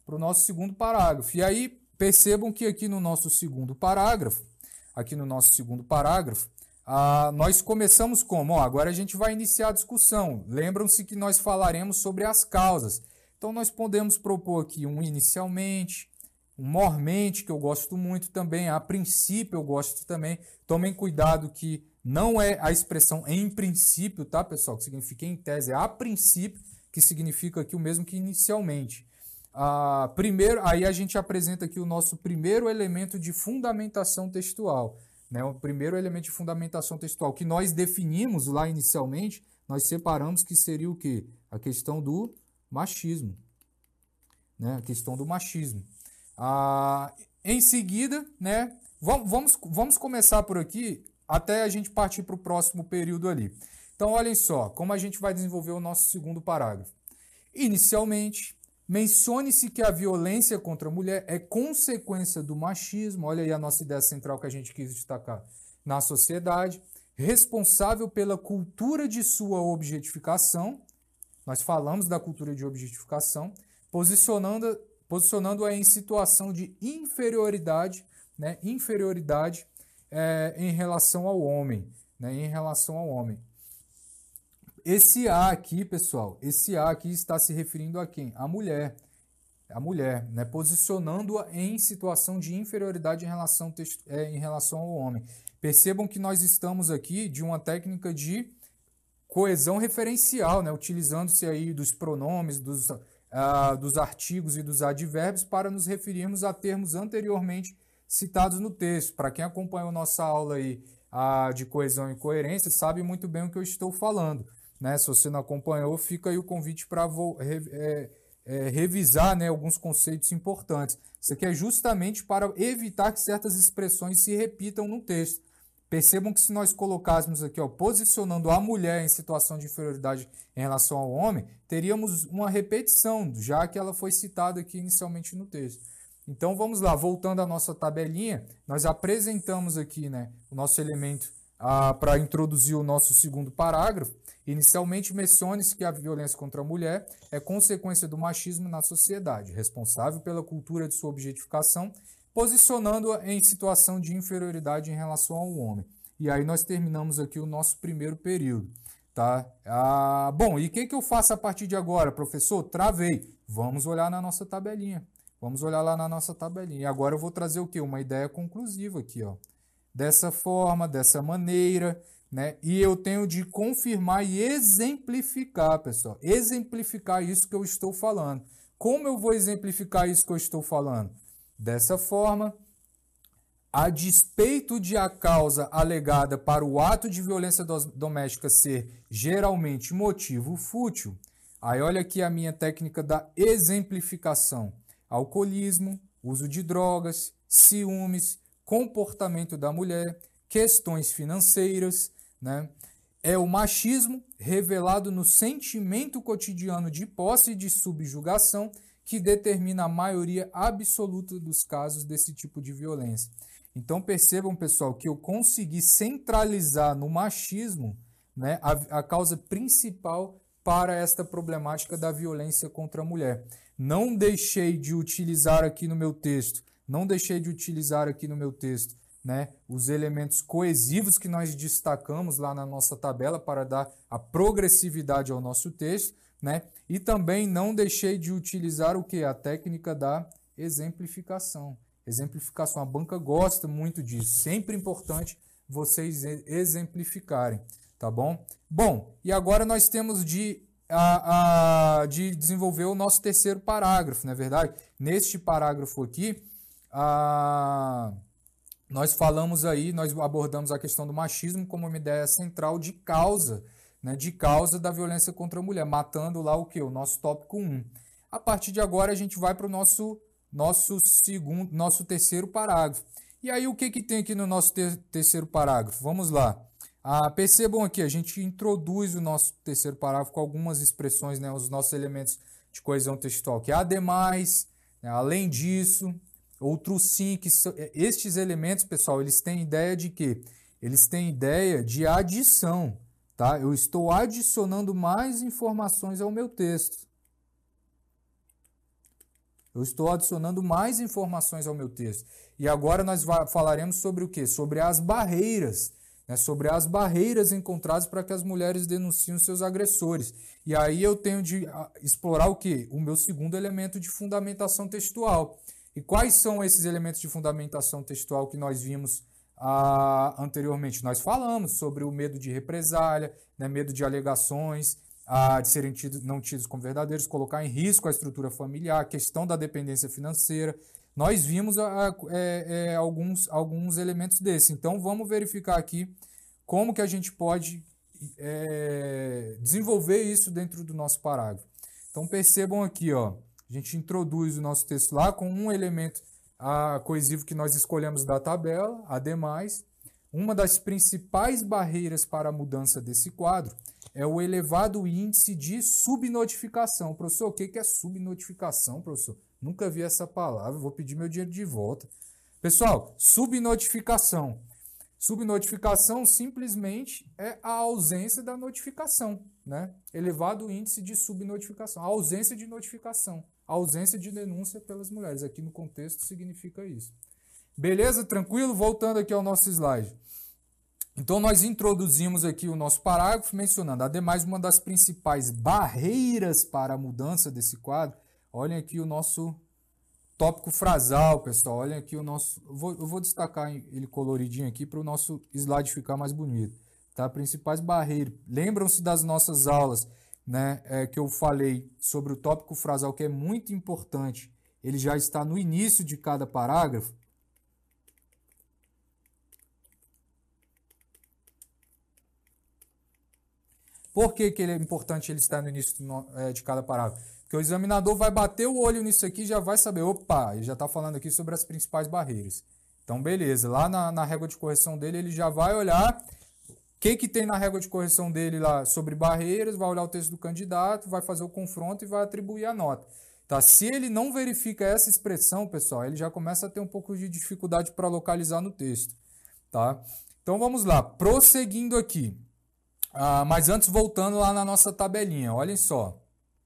Speaker 1: E aí, percebam que aqui no nosso segundo parágrafo, nós começamos como? Agora a gente vai iniciar a discussão. Lembram-se que nós falaremos sobre as causas. Então, nós podemos propor aqui um inicialmente, um mormente, que eu gosto muito também, a princípio eu gosto também. Tomem cuidado que não é a expressão em princípio, tá, pessoal? Que significa em tese, é a princípio, que significa aqui o mesmo que inicialmente. Primeiro, aí a gente apresenta aqui o nosso primeiro elemento de fundamentação textual, né? O primeiro elemento de fundamentação textual que nós definimos lá inicialmente, nós separamos que seria o quê? A questão do machismo, né? A questão do machismo. Em seguida, né, vamos começar por aqui até a gente partir para o próximo período ali. Então, olhem só como a gente vai desenvolver o nosso segundo parágrafo. Inicialmente, mencione-se que a violência contra a mulher é consequência do machismo, olha aí a nossa ideia central que a gente quis destacar, na sociedade, responsável pela cultura de sua objetificação, nós falamos da cultura de objetificação, posicionando-a em situação de inferioridade, né, em relação ao homem, né, Esse A aqui, pessoal, está se referindo a quem? A mulher, né, posicionando-a em situação de inferioridade em relação ao homem. Percebam que nós estamos aqui de uma técnica de coesão referencial, né, utilizando-se aí dos pronomes, dos artigos e dos advérbios para nos referirmos a termos anteriormente citados no texto. Para quem acompanhou nossa aula aí, de coesão e coerência, sabe muito bem o que eu estou falando, né? Se você não acompanhou, fica aí o convite para revisar, né, alguns conceitos importantes. Isso aqui é justamente para evitar que certas expressões se repitam no texto. Percebam que se nós colocássemos aqui, posicionando a mulher em situação de inferioridade em relação ao homem, teríamos uma repetição, já que ela foi citada aqui inicialmente no texto. Então vamos lá, voltando à nossa tabelinha, nós apresentamos aqui, né, o nosso elemento para introduzir o nosso segundo parágrafo. Inicialmente, mencione-se que a violência contra a mulher é consequência do machismo na sociedade, responsável pela cultura de sua objetificação, posicionando-a em situação de inferioridade em relação ao homem. E aí nós terminamos aqui o nosso primeiro período. Tá? Bom, e o que eu faço a partir de agora, professor? Travei. Vamos olhar na nossa tabelinha. Vamos olhar lá na nossa tabelinha. E agora eu vou trazer o quê? Uma ideia conclusiva aqui, ó. Dessa forma, dessa maneira, né? E eu tenho de confirmar e exemplificar, pessoal. Exemplificar isso que eu estou falando. Como eu vou exemplificar isso que eu estou falando? Dessa forma, a despeito de a causa alegada para o ato de violência doméstica ser geralmente motivo fútil, aí olha aqui a minha técnica da exemplificação. Alcoolismo, uso de drogas, ciúmes, comportamento da mulher, questões financeiras, né? É o machismo revelado no sentimento cotidiano de posse e de subjugação que determina a maioria absoluta dos casos desse tipo de violência. Então percebam, pessoal, que eu consegui centralizar no machismo, né, a causa principal para esta problemática da violência contra a mulher. Não deixei de utilizar aqui no meu texto, né, os elementos coesivos que nós destacamos lá na nossa tabela para dar a progressividade ao nosso texto, né? E também não deixei de utilizar o que? A técnica da exemplificação. Exemplificação, a banca gosta muito disso. Sempre importante vocês exemplificarem, tá bom? Bom, e agora nós temos de desenvolver o nosso terceiro parágrafo, não é verdade? Neste parágrafo aqui, nós falamos aí, nós abordamos a questão do machismo como uma ideia central de causa, né, de causa da violência contra a mulher, matando lá o quê? O nosso tópico 1. A partir de agora a gente vai para o nosso terceiro parágrafo. E aí o que tem aqui no nosso terceiro parágrafo? Vamos lá. Percebam aqui, a gente introduz o nosso terceiro parágrafo com algumas expressões, né, os nossos elementos de coesão textual, que é ademais, né, além disso, outro sim, que estes elementos, pessoal, eles têm ideia de quê? Eles têm ideia de adição, tá? Eu estou adicionando mais informações ao meu texto. E agora nós falaremos sobre o quê? Sobre as barreiras, né? Sobre as barreiras encontradas para que as mulheres denunciem seus agressores. E aí eu tenho de explorar o quê? O meu segundo elemento de fundamentação textual. E quais são esses elementos de fundamentação textual que nós vimos anteriormente? Nós falamos sobre o medo de represália, né, medo de alegações, de serem não tidos como verdadeiros, colocar em risco a estrutura familiar, a questão da dependência financeira. Nós vimos alguns elementos desses. Então, vamos verificar aqui como que a gente pode desenvolver isso dentro do nosso parágrafo. Então, percebam aqui, ó. A gente introduz o nosso texto lá com um elemento coesivo que nós escolhemos da tabela, ademais. Uma das principais barreiras para a mudança desse quadro é o elevado índice de subnotificação. Professor, o que é subnotificação, professor? Nunca vi essa palavra, vou pedir meu dinheiro de volta. Pessoal, subnotificação. Subnotificação simplesmente é a ausência da notificação, né? Elevado índice de subnotificação, a ausência de notificação, a ausência de denúncia pelas mulheres. Aqui no contexto significa isso. Beleza? Tranquilo? Voltando aqui ao nosso slide. Então, nós introduzimos aqui o nosso parágrafo mencionando, ademais, uma das principais barreiras para a mudança desse quadro. Olhem aqui o nosso tópico frasal, pessoal. Olhem aqui o nosso... Eu vou destacar ele coloridinho aqui para o nosso slide ficar mais bonito. Tá? Principais barreiras. Lembram-se das nossas aulas, né, que eu falei sobre o tópico frasal, que é muito importante. Ele já está no início de cada parágrafo. Por que ele é importante ele estar no início de cada parágrafo? Porque o examinador vai bater o olho nisso aqui e já vai saber, opa, ele já está falando aqui sobre as principais barreiras. Então, beleza, lá na régua de correção dele, ele já vai olhar o que tem na régua de correção dele lá sobre barreiras, vai olhar o texto do candidato, vai fazer o confronto e vai atribuir a nota. Tá? Se ele não verifica essa expressão, pessoal, ele já começa a ter um pouco de dificuldade para localizar no texto. Tá? Então, vamos lá, prosseguindo aqui. Mas antes, voltando lá na nossa tabelinha, olhem só.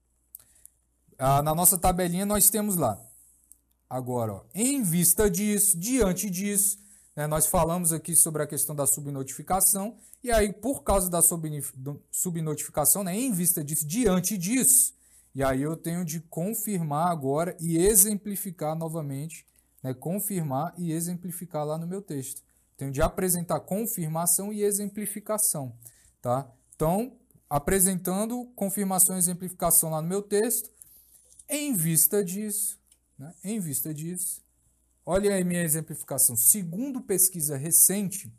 Speaker 1: Na nossa tabelinha nós temos lá, agora, ó, em vista disso, diante disso, né, nós falamos aqui sobre a questão da subnotificação, e aí por causa da subnotificação, né, em vista disso, diante disso, e aí eu tenho de confirmar agora e exemplificar novamente, né, confirmar e exemplificar lá no meu texto. Tenho de apresentar confirmação e exemplificação. Tá? Então, apresentando confirmação e exemplificação lá no meu texto, em vista disso, né? Em vista disso, olha aí minha exemplificação. Segundo pesquisa recente,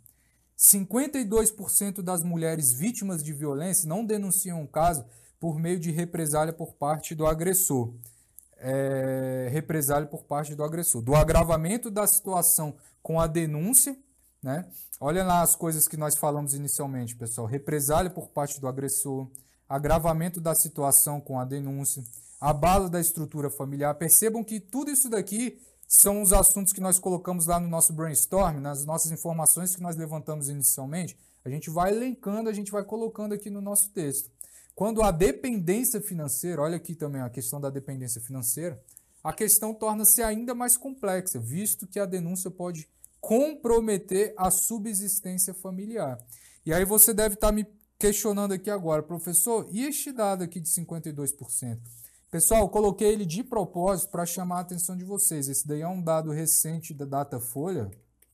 Speaker 1: 52% das mulheres vítimas de violência não denunciam o caso por meio de represália por parte do agressor. Represália por parte do agressor. Do agravamento da situação com a denúncia, né? Olha lá as coisas que nós falamos inicialmente, pessoal. Represália por parte do agressor, agravamento da situação com a denúncia, abalo da estrutura familiar. Percebam que tudo isso daqui são os assuntos que nós colocamos lá no nosso brainstorm, nas nossas informações que nós levantamos inicialmente. A gente vai elencando, a gente vai colocando aqui no nosso texto. quando a dependência financeira, olha aqui também a questão da dependência financeira, a questão torna-se ainda mais complexa, visto que a denúncia pode comprometer a subsistência familiar. E aí você deve estar me questionando aqui agora, professor, e este dado aqui de 52%? Pessoal, eu coloquei ele de propósito para chamar a atenção de vocês. Esse daí é um dado recente da Datafolha,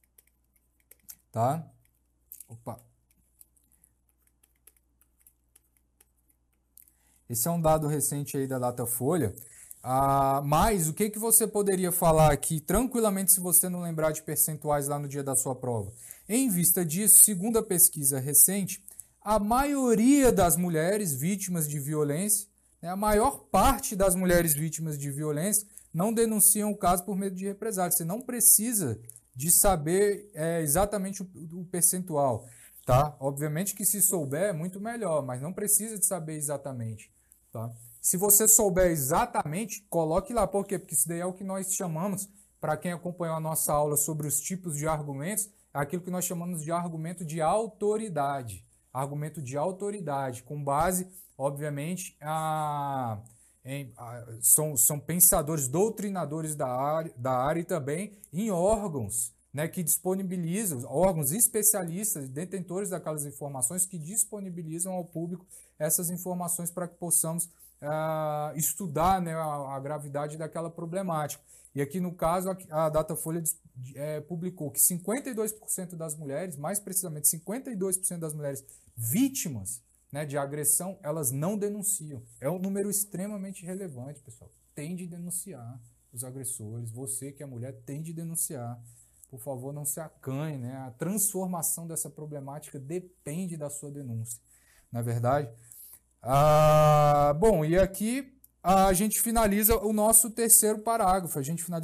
Speaker 1: tá? Opa. Esse é um dado recente aí da Datafolha. Mas o que você poderia falar aqui tranquilamente se você não lembrar de percentuais lá no dia da sua prova? Em vista disso, segundo a pesquisa recente, a maioria das mulheres vítimas de violência, né, a maior parte das mulheres vítimas de violência não denunciam o caso por medo de represália. Você não precisa de saber exatamente o percentual, tá? Obviamente que se souber é muito melhor, mas não precisa de saber exatamente, tá? Se você souber exatamente, coloque lá. Por quê? Porque isso daí é o que nós chamamos, para quem acompanhou a nossa aula sobre os tipos de argumentos, é aquilo que nós chamamos de argumento de autoridade. Argumento de autoridade, com base, obviamente, são pensadores, doutrinadores da área e também em órgãos, né, que disponibilizam, órgãos especialistas, detentores daquelas informações que disponibilizam ao público essas informações para que possamos estudar, né, a gravidade daquela problemática. E aqui no caso a Datafolha publicou que 52% das mulheres, mais precisamente 52% das mulheres vítimas, né, de agressão, elas não denunciam. É um número extremamente relevante, pessoal. Tem de denunciar os agressores. Você que é mulher tem de denunciar. Por favor, não se acanhe, né? A transformação dessa problemática depende da sua denúncia. Não é verdade? Bom, e aqui a gente finaliza o nosso terceiro parágrafo.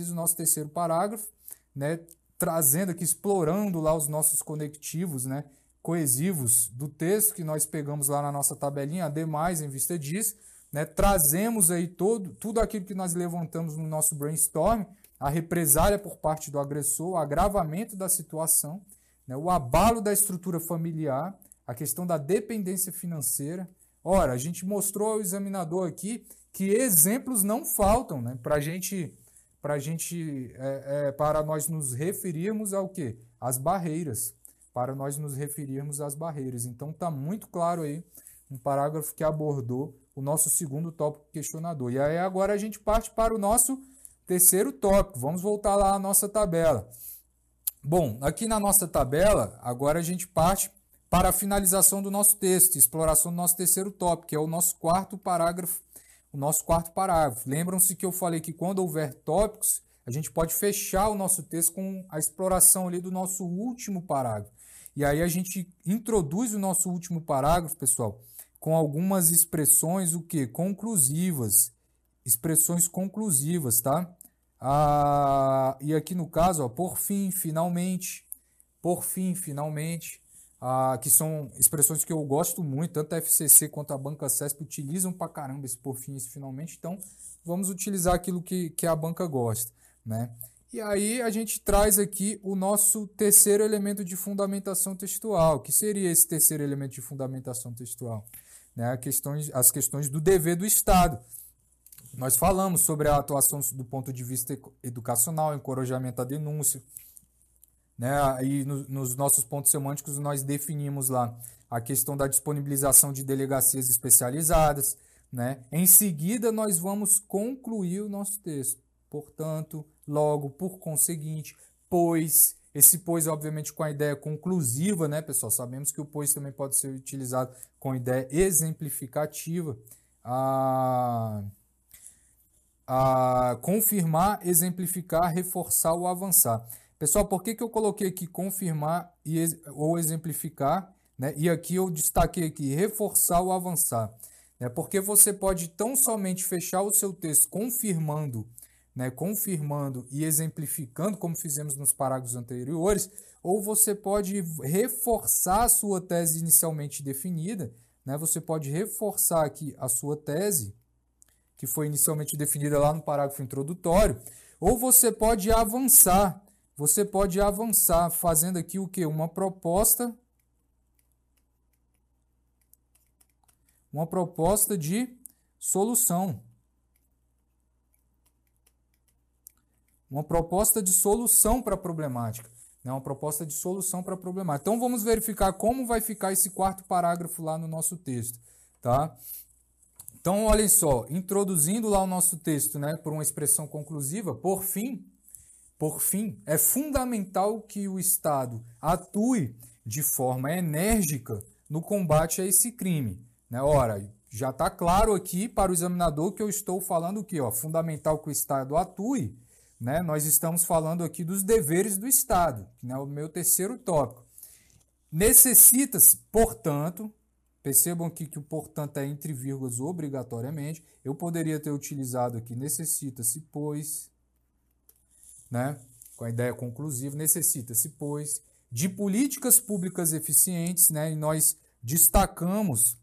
Speaker 1: Né, trazendo aqui, explorando lá os nossos conectivos, né, coesivos do texto que nós pegamos lá na nossa tabelinha. Ademais, em vista disso, né, trazemos aí tudo aquilo que nós levantamos no nosso brainstorm, a represália por parte do agressor, o agravamento da situação, né, o abalo da estrutura familiar, a questão da dependência financeira. Ora, a gente mostrou ao examinador aqui que exemplos não faltam, né, para nós nos referirmos ao quê? Às barreiras. Para nós nos referirmos às barreiras. Então está muito claro aí um parágrafo que abordou o nosso segundo tópico questionador. E aí agora a gente parte para o nosso terceiro tópico. Vamos voltar lá à nossa tabela. Bom, aqui na nossa tabela, agora a gente parte para a finalização do nosso texto, exploração do nosso terceiro tópico, que é o nosso quarto parágrafo. Lembram-se que eu falei que quando houver tópicos, a gente pode fechar o nosso texto com a exploração ali do nosso último parágrafo. E aí a gente introduz o nosso último parágrafo, pessoal, com algumas expressões, conclusivas. Expressões conclusivas, tá? E aqui no caso, ó, por fim, finalmente, que são expressões que eu gosto muito, tanto a FCC quanto a Banca CESP utilizam pra caramba esse por fim e esse finalmente, então vamos utilizar aquilo que a banca gosta, né? E aí a gente traz aqui o nosso terceiro elemento de fundamentação textual. O que seria esse terceiro elemento de fundamentação textual? Né? As questões do dever do Estado. Nós falamos sobre a atuação do ponto de vista educacional, encorajamento à denúncia, né? E nos nossos pontos semânticos nós definimos lá a questão da disponibilização de delegacias especializadas, né? Em seguida nós vamos concluir o nosso texto. Portanto, logo, por conseguinte, pois, esse pois obviamente com a ideia conclusiva, né, pessoal? Sabemos que o pois também pode ser utilizado com ideia exemplificativa. Confirmar, exemplificar, reforçar ou avançar. Pessoal, por que eu coloquei aqui confirmar ou exemplificar, né? E aqui eu destaquei aqui reforçar ou avançar, né? Porque você pode tão somente fechar o seu texto confirmando, né? Confirmando e exemplificando, como fizemos nos parágrafos anteriores, ou você pode reforçar a sua tese inicialmente definida, né? Você pode reforçar aqui a sua tese, que foi inicialmente definida lá no parágrafo introdutório, ou você pode avançar. Você pode avançar fazendo aqui o quê? Uma proposta Uma proposta de solução. Uma proposta de solução para a problemática. Né? Uma proposta de solução para a problemática. Então, vamos verificar como vai ficar esse quarto parágrafo lá no nosso texto. Tá? Então, olhem só, introduzindo lá o nosso texto, né, por uma expressão conclusiva, por fim, é fundamental que o Estado atue de forma enérgica no combate a esse crime. Né? Ora, já está claro aqui para o examinador que eu estou falando o quê? Fundamental que o Estado atue. Né? Nós estamos falando aqui dos deveres do Estado, que é o meu terceiro tópico. Necessita-se, portanto, percebam aqui que o portanto é entre vírgulas obrigatoriamente. Eu poderia ter utilizado aqui necessita-se, pois, né? Com a ideia conclusiva, necessita-se, pois, de políticas públicas eficientes, né? E nós destacamos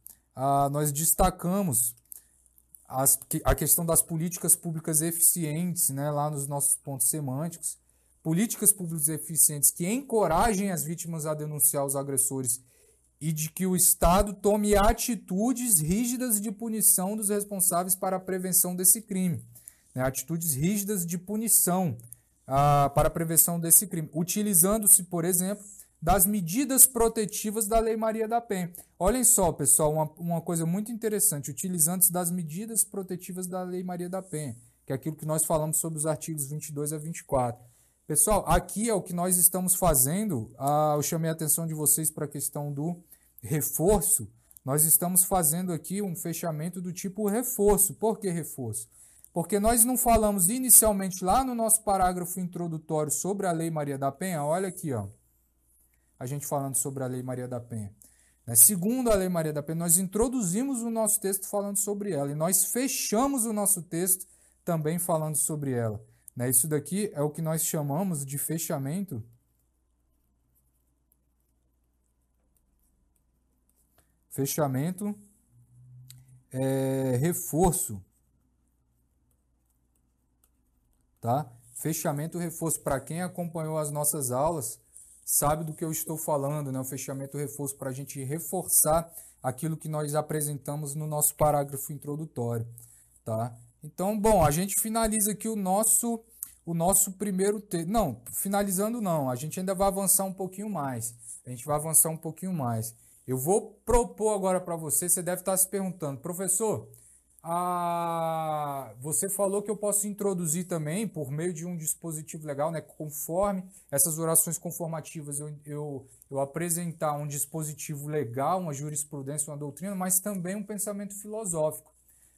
Speaker 1: a questão das políticas públicas eficientes, né, lá nos nossos pontos semânticos, políticas públicas eficientes que encorajem as vítimas a denunciar os agressores e de que o Estado tome atitudes rígidas de punição dos responsáveis para a prevenção desse crime. Né, atitudes rígidas de punição para a prevenção desse crime, utilizando-se, por exemplo, das medidas protetivas da Lei Maria da Penha. Olhem só, pessoal, uma coisa muito interessante, utilizando-se das medidas protetivas da Lei Maria da Penha, que é aquilo que nós falamos sobre os artigos 22 a 24. Pessoal, aqui é o que nós estamos fazendo, eu chamei a atenção de vocês para a questão do reforço, nós estamos fazendo aqui um fechamento do tipo reforço. Por que reforço? Porque nós não falamos inicialmente lá no nosso parágrafo introdutório sobre a Lei Maria da Penha, olha aqui, a gente falando sobre a Lei Maria da Penha. Segundo a Lei Maria da Penha, nós introduzimos o nosso texto falando sobre ela e nós fechamos o nosso texto também falando sobre ela. Isso daqui é o que nós chamamos de fechamento. Fechamento reforço. Tá? Fechamento reforço. Para quem acompanhou as nossas aulas, sabe do que eu estou falando, né? O fechamento reforço para a gente reforçar aquilo que nós apresentamos no nosso parágrafo introdutório, tá? Então, bom, a gente finaliza aqui o nosso primeiro texto. Não, finalizando não, a gente ainda vai avançar um pouquinho mais. Eu vou propor agora para você, você deve estar se perguntando, professor, você falou que eu posso introduzir também, por meio de um dispositivo legal, né, conforme essas orações conformativas, eu apresentar um dispositivo legal, uma jurisprudência, uma doutrina, mas também um pensamento filosófico.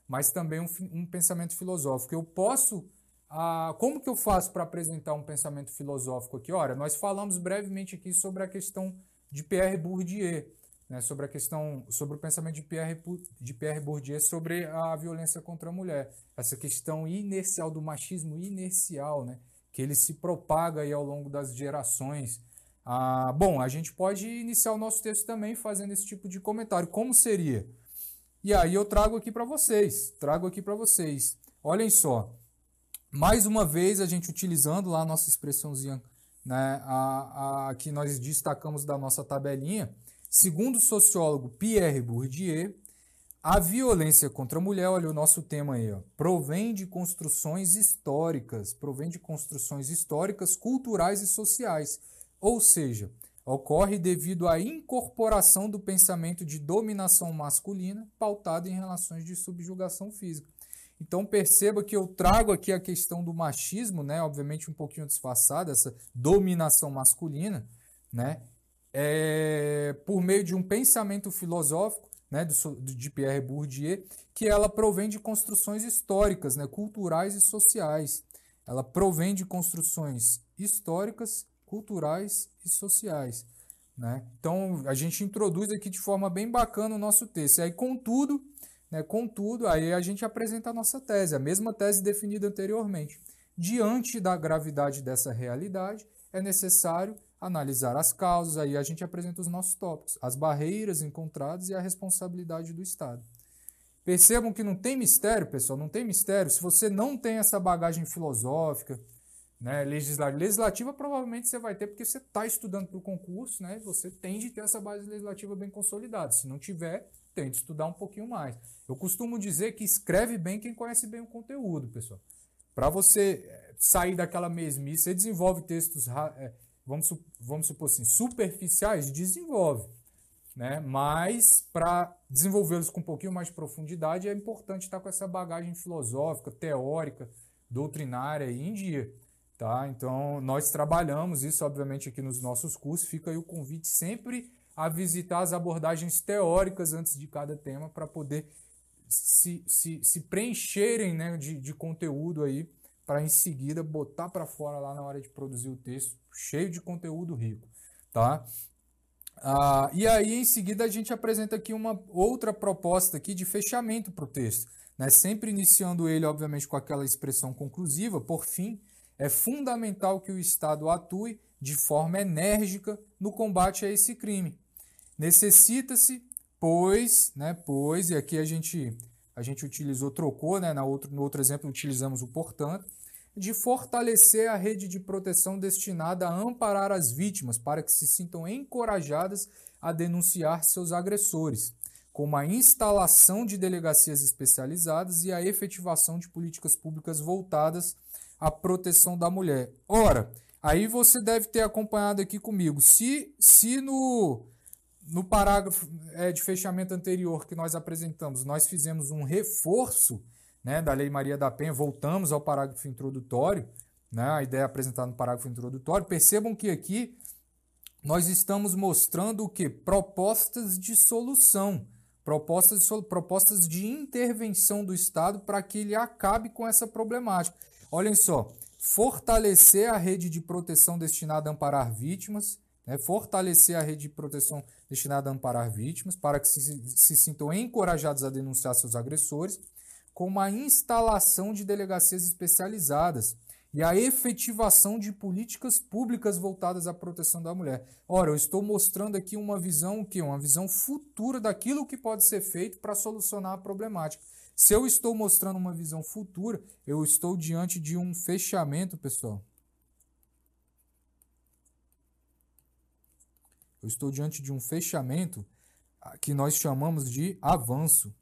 Speaker 1: Eu posso... como que eu faço para apresentar um pensamento filosófico aqui? Ora, nós falamos brevemente aqui sobre a questão de Pierre Bourdieu, né, sobre o pensamento de Pierre Bourdieu sobre a violência contra a mulher. Essa questão inercial do machismo inercial, né, que ele se propaga aí ao longo das gerações. Bom, a gente pode iniciar o nosso texto também fazendo esse tipo de comentário. Como seria? E aí eu trago aqui para vocês. Olhem só. Mais uma vez, a gente utilizando lá a nossa expressãozinha, né, que nós destacamos da nossa tabelinha. Segundo o sociólogo Pierre Bourdieu, a violência contra a mulher, olha o nosso tema aí, provém de construções históricas, culturais e sociais. Ou seja, ocorre devido à incorporação do pensamento de dominação masculina pautado em relações de subjugação física. Então perceba que eu trago aqui a questão do machismo, né, obviamente um pouquinho disfarçada, essa dominação masculina, né, por meio de um pensamento filosófico, né, de Pierre Bourdieu, que ela provém de construções históricas, né, culturais e sociais. Ela provém de construções históricas, culturais e sociais. Né? Então, a gente introduz aqui de forma bem bacana o nosso texto. E aí, contudo, aí a gente apresenta a nossa tese, a mesma tese definida anteriormente. Diante da gravidade dessa realidade, é necessário analisar as causas, aí a gente apresenta os nossos tópicos, as barreiras encontradas e a responsabilidade do Estado. Percebam que não tem mistério, pessoal, não tem mistério. Se você não tem essa bagagem filosófica, né, legislativa provavelmente você vai ter, porque você está estudando para o concurso, né, você tem de ter essa base legislativa bem consolidada. Se não tiver, tente estudar um pouquinho mais. Eu costumo dizer que escreve bem quem conhece bem o conteúdo, pessoal. Para você sair daquela mesmice, você desenvolve textos, vamos supor assim, superficiais, desenvolve. Né? Mas para desenvolvê-los com um pouquinho mais de profundidade é importante estar com essa bagagem filosófica, teórica, doutrinária aí em dia. Tá? Então nós trabalhamos isso obviamente aqui nos nossos cursos, fica aí o convite sempre a visitar as abordagens teóricas antes de cada tema para poder se preencherem, né, de conteúdo aí para em seguida botar para fora lá na hora de produzir o texto cheio de conteúdo rico. Tá? E aí, em seguida, a gente apresenta aqui uma outra proposta aqui de fechamento para o texto, né? Sempre iniciando ele, obviamente, com aquela expressão conclusiva. Por fim, é fundamental que o Estado atue de forma enérgica no combate a esse crime. Necessita-se, pois, e aqui a gente utilizou, trocou, né? No outro exemplo utilizamos o portanto, de fortalecer a rede de proteção destinada a amparar as vítimas para que se sintam encorajadas a denunciar seus agressores, como a instalação de delegacias especializadas e a efetivação de políticas públicas voltadas à proteção da mulher. Ora, aí você deve ter acompanhado aqui comigo. Se no parágrafo de fechamento anterior que nós apresentamos, nós fizemos um reforço, né, da Lei Maria da Penha, voltamos ao parágrafo introdutório, né, a ideia apresentada no parágrafo introdutório, percebam que aqui nós estamos mostrando o quê? Propostas de solução, propostas de intervenção do Estado para que ele acabe com essa problemática. Olhem só, fortalecer a rede de proteção destinada a amparar vítimas, né, fortalecer a rede de proteção destinada a amparar vítimas para que se sintam encorajados a denunciar seus agressores, com a instalação de delegacias especializadas e a efetivação de políticas públicas voltadas à proteção da mulher. Ora, eu estou mostrando aqui uma visão uma visão futura daquilo que pode ser feito para solucionar a problemática. Se eu estou mostrando uma visão futura, eu estou diante de um fechamento, pessoal. Eu estou diante de um fechamento que nós chamamos de avanço.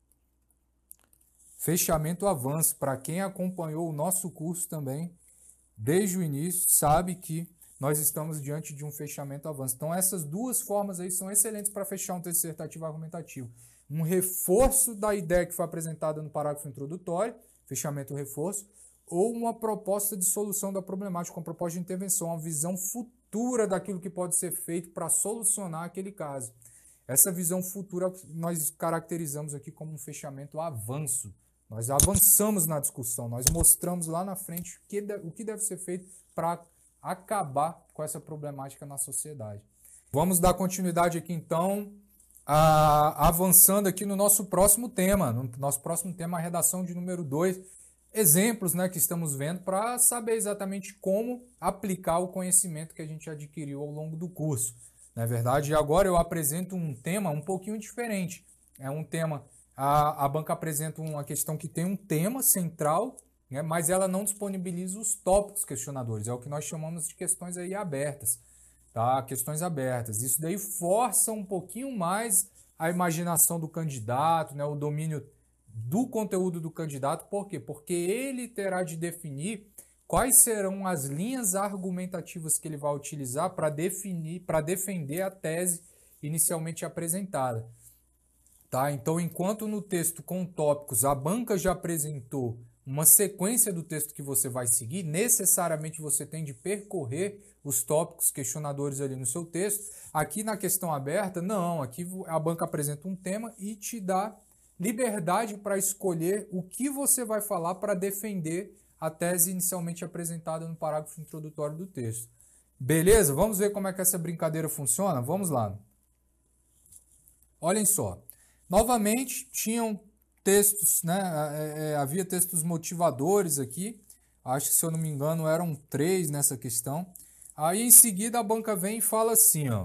Speaker 1: Fechamento avanço. Para quem acompanhou o nosso curso também, desde o início, sabe que nós estamos diante de um fechamento avanço. Então, essas duas formas aí são excelentes para fechar um texto dissertativo argumentativo. Um reforço da ideia que foi apresentada no parágrafo introdutório, fechamento reforço, ou uma proposta de solução da problemática, uma proposta de intervenção, uma visão futura daquilo que pode ser feito para solucionar aquele caso. Essa visão futura nós caracterizamos aqui como um fechamento avanço. Nós avançamos na discussão, nós mostramos lá na frente o que deve ser feito para acabar com essa problemática na sociedade. Vamos dar continuidade aqui então, avançando aqui no nosso próximo tema. No nosso próximo tema, a redação de número 2, exemplos, né, que estamos vendo para saber exatamente como aplicar o conhecimento que a gente adquiriu ao longo do curso. Na verdade, agora eu apresento um tema um pouquinho diferente. É um tema... A banca apresenta uma questão que tem um tema central, né, mas ela não disponibiliza os tópicos questionadores. É o que nós chamamos de questões aí abertas. Tá? Questões abertas. Isso daí força um pouquinho mais a imaginação do candidato, né, o domínio do conteúdo do candidato. Por quê? Porque ele terá de definir quais serão as linhas argumentativas que ele vai utilizar para defender a tese inicialmente apresentada. Tá? Então, enquanto no texto com tópicos a banca já apresentou uma sequência do texto que você vai seguir, necessariamente você tem de percorrer os tópicos questionadores ali no seu texto. Aqui na questão aberta, não. Aqui a banca apresenta um tema e te dá liberdade para escolher o que você vai falar para defender a tese inicialmente apresentada no parágrafo introdutório do texto. Beleza? Vamos ver como é que essa brincadeira funciona? Vamos lá. Olhem só. Novamente, tinham textos, né? Havia textos motivadores aqui. Acho que, se eu não me engano, eram 3 nessa questão. Aí, em seguida, a banca vem e fala assim, ó.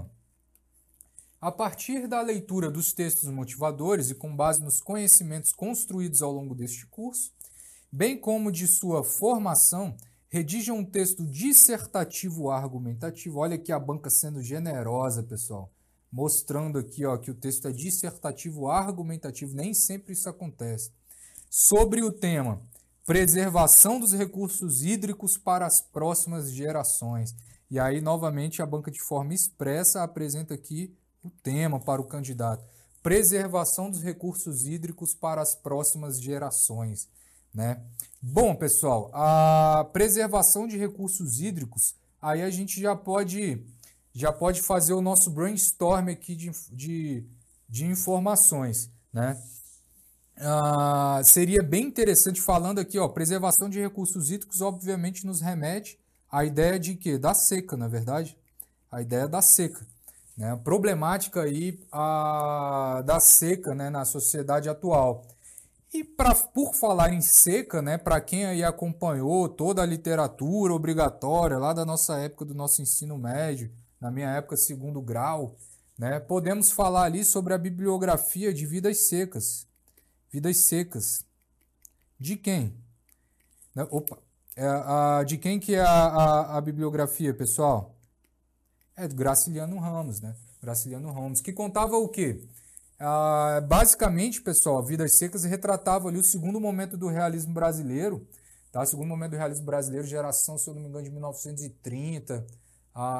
Speaker 1: A partir da leitura dos textos motivadores e com base nos conhecimentos construídos ao longo deste curso, bem como de sua formação, redija um texto dissertativo argumentativo. Olha aqui a banca sendo generosa, pessoal. mostrando aqui, ó, que o texto é dissertativo argumentativo, nem sempre isso acontece. Sobre o tema preservação dos recursos hídricos para as próximas gerações. E aí, novamente, a banca de forma expressa apresenta aqui o tema para o candidato. Preservação dos recursos hídricos para as próximas gerações, né? Bom, pessoal, a preservação de recursos hídricos, aí a gente já pode fazer o nosso brainstorm aqui de informações, né? Seria bem interessante, falando aqui, ó, preservação de recursos hídricos, obviamente nos remete à ideia de quê? Da seca, na verdade, a ideia da seca, né? A problemática aí da seca, né, na sociedade atual. E por falar em seca, né, para quem aí acompanhou toda a literatura obrigatória lá da nossa época do nosso ensino médio, na minha época segundo grau, né, podemos falar ali sobre a bibliografia de Vidas Secas. Vidas Secas. De quem? Opa. De quem que é a bibliografia, pessoal? É do Graciliano Ramos, né? Graciliano Ramos, que contava o quê? Basicamente, pessoal, Vidas Secas retratava ali o segundo momento do realismo brasileiro, tá? O segundo momento do realismo brasileiro, geração, se eu não me engano, de 1930 a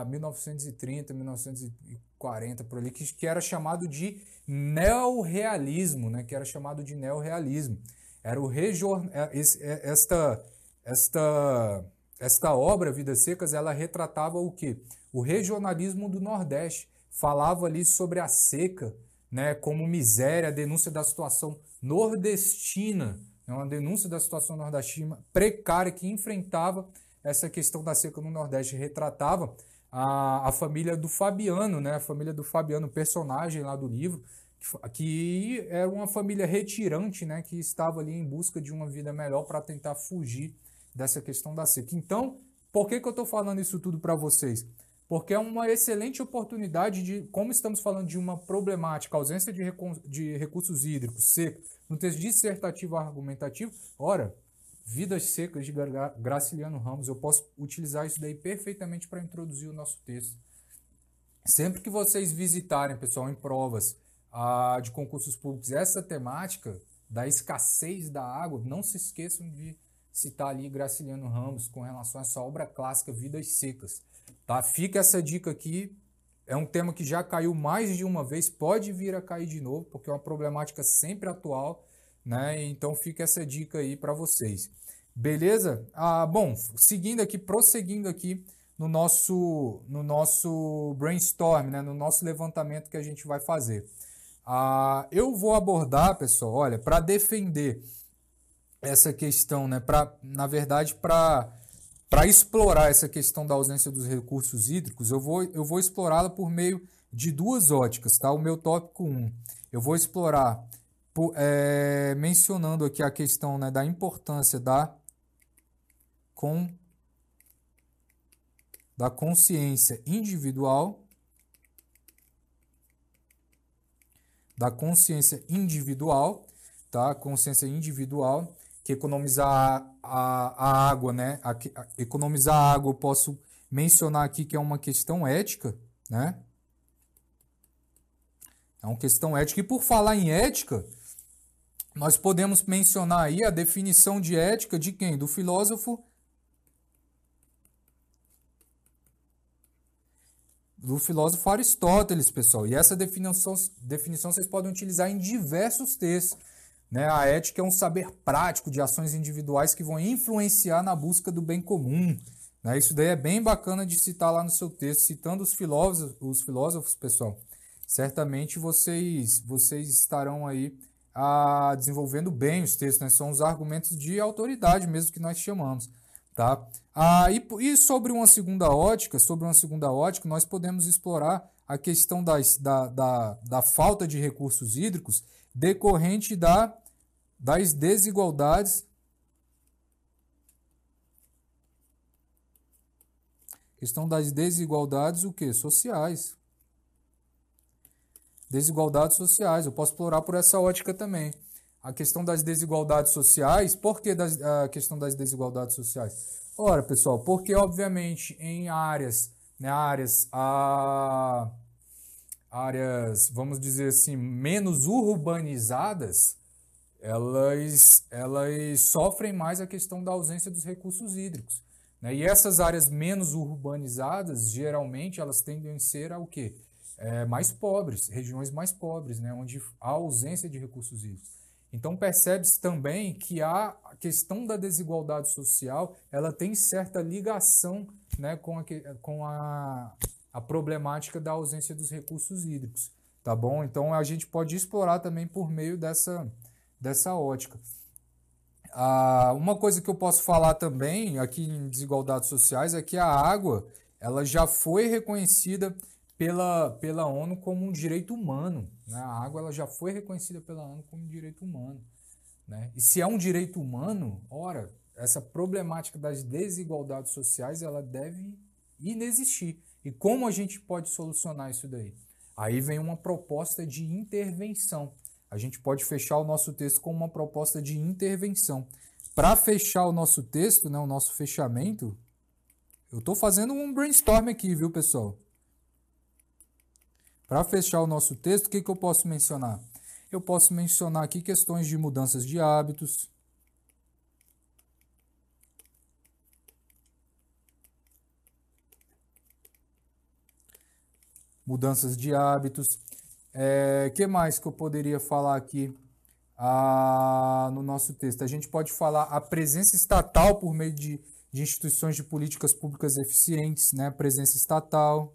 Speaker 1: 1940, por ali, que era chamado de neorrealismo, né? Que era chamado de neorrealismo. Era o esta obra, Vidas Secas, ela retratava o quê? O regionalismo do Nordeste. Falava ali sobre a seca, né, como miséria, a denúncia da situação nordestina, né, uma denúncia da situação nordestina precária que enfrentava essa questão da seca no Nordeste. Retratava a família do Fabiano, né, a família do Fabiano, personagem lá do livro, que era uma família retirante, né, que estava ali em busca de uma vida melhor para tentar fugir dessa questão da seca. Então, por que eu estou falando isso tudo para vocês? Porque é uma excelente oportunidade de, como estamos falando de uma problemática, ausência de recursos hídricos, seca, no texto dissertativo argumentativo, ora, Vidas Secas de Graciliano Ramos, eu posso utilizar isso daí perfeitamente para introduzir o nosso texto. Sempre que vocês visitarem, pessoal, em provas de concursos públicos, essa temática da escassez da água, não se esqueçam de citar ali Graciliano Ramos com relação a essa obra clássica, Vidas Secas. Tá? Fica essa dica aqui, é um tema que já caiu mais de uma vez, pode vir a cair de novo, porque é uma problemática sempre atual, né? Então fica essa dica aí para vocês. Beleza? Bom, prosseguindo aqui no nosso brainstorm, né? No nosso levantamento que a gente vai fazer. Eu vou abordar, pessoal, olha, para defender essa questão, né? Na verdade, para explorar essa questão da ausência dos recursos hídricos, eu vou explorá-la por meio de duas óticas, tá? O meu tópico 1, eu vou explorar mencionando aqui a questão, né, da importância da consciência individual, tá? Consciência individual, que economizar a água, né? Economizar a água, eu posso mencionar aqui que é uma questão ética, né? É uma questão ética. E por falar em ética, nós podemos mencionar aí a definição de ética de quem? Do filósofo Aristóteles, pessoal. E essa definição vocês podem utilizar em diversos textos, né? A ética é um saber prático de ações individuais que vão influenciar na busca do bem comum, né? Isso daí é bem bacana de citar lá no seu texto, citando os filósofos, pessoal. Certamente vocês estarão aí desenvolvendo bem os textos, né? São os argumentos de autoridade mesmo que nós chamamos, tá? E sobre uma segunda ótica, nós podemos explorar a questão da falta de recursos hídricos decorrente das desigualdades o quê? Sociais. Desigualdades sociais, eu posso explorar por essa ótica também. A questão das desigualdades sociais, por que a questão das desigualdades sociais? Ora, pessoal, porque obviamente em áreas vamos dizer assim, menos urbanizadas, elas sofrem mais a questão da ausência dos recursos hídricos, né? E essas áreas menos urbanizadas, geralmente, elas tendem a ser o quê? Mais pobres, regiões mais pobres, né? Onde há ausência de recursos hídricos. Então percebe-se também que a questão da desigualdade social, ela tem certa ligação, né, com a problemática da ausência dos recursos hídricos, tá bom? Então a gente pode explorar também por meio dessa ótica. Uma coisa que eu posso falar também aqui em desigualdades sociais é que a água, ela já foi reconhecida pela ONU como um direito humano, né? A água, ela já foi reconhecida pela ONU como um direito humano, né? E se é um direito humano, ora, essa problemática das desigualdades sociais, ela deve inexistir. E como a gente pode solucionar isso daí? Aí vem uma proposta de intervenção. A gente pode fechar o nosso texto com uma proposta de intervenção. Para fechar o nosso texto, né, o nosso fechamento, eu estou fazendo um brainstorm aqui, viu, pessoal? Para fechar o nosso texto, o que eu posso mencionar? Eu posso mencionar aqui questões de mudanças de hábitos. Mudanças de hábitos. Que mais que eu poderia falar aqui no nosso texto? A gente pode falar a presença estatal por meio de instituições de políticas públicas eficientes, né? Presença estatal.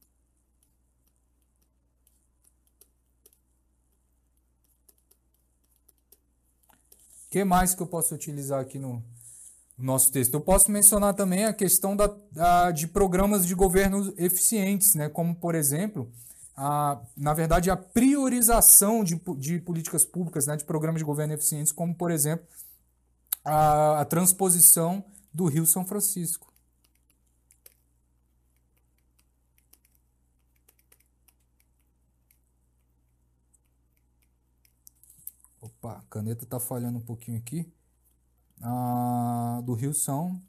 Speaker 1: O que mais que eu posso utilizar aqui no nosso texto? Eu posso mencionar também a questão de programas de governo eficientes, né? Como, por exemplo, na verdade, a priorização de políticas públicas, né? De programas de governo eficientes, como, por exemplo, a transposição do Rio São Francisco. Opa, a caneta está falhando um pouquinho aqui. Do Rio São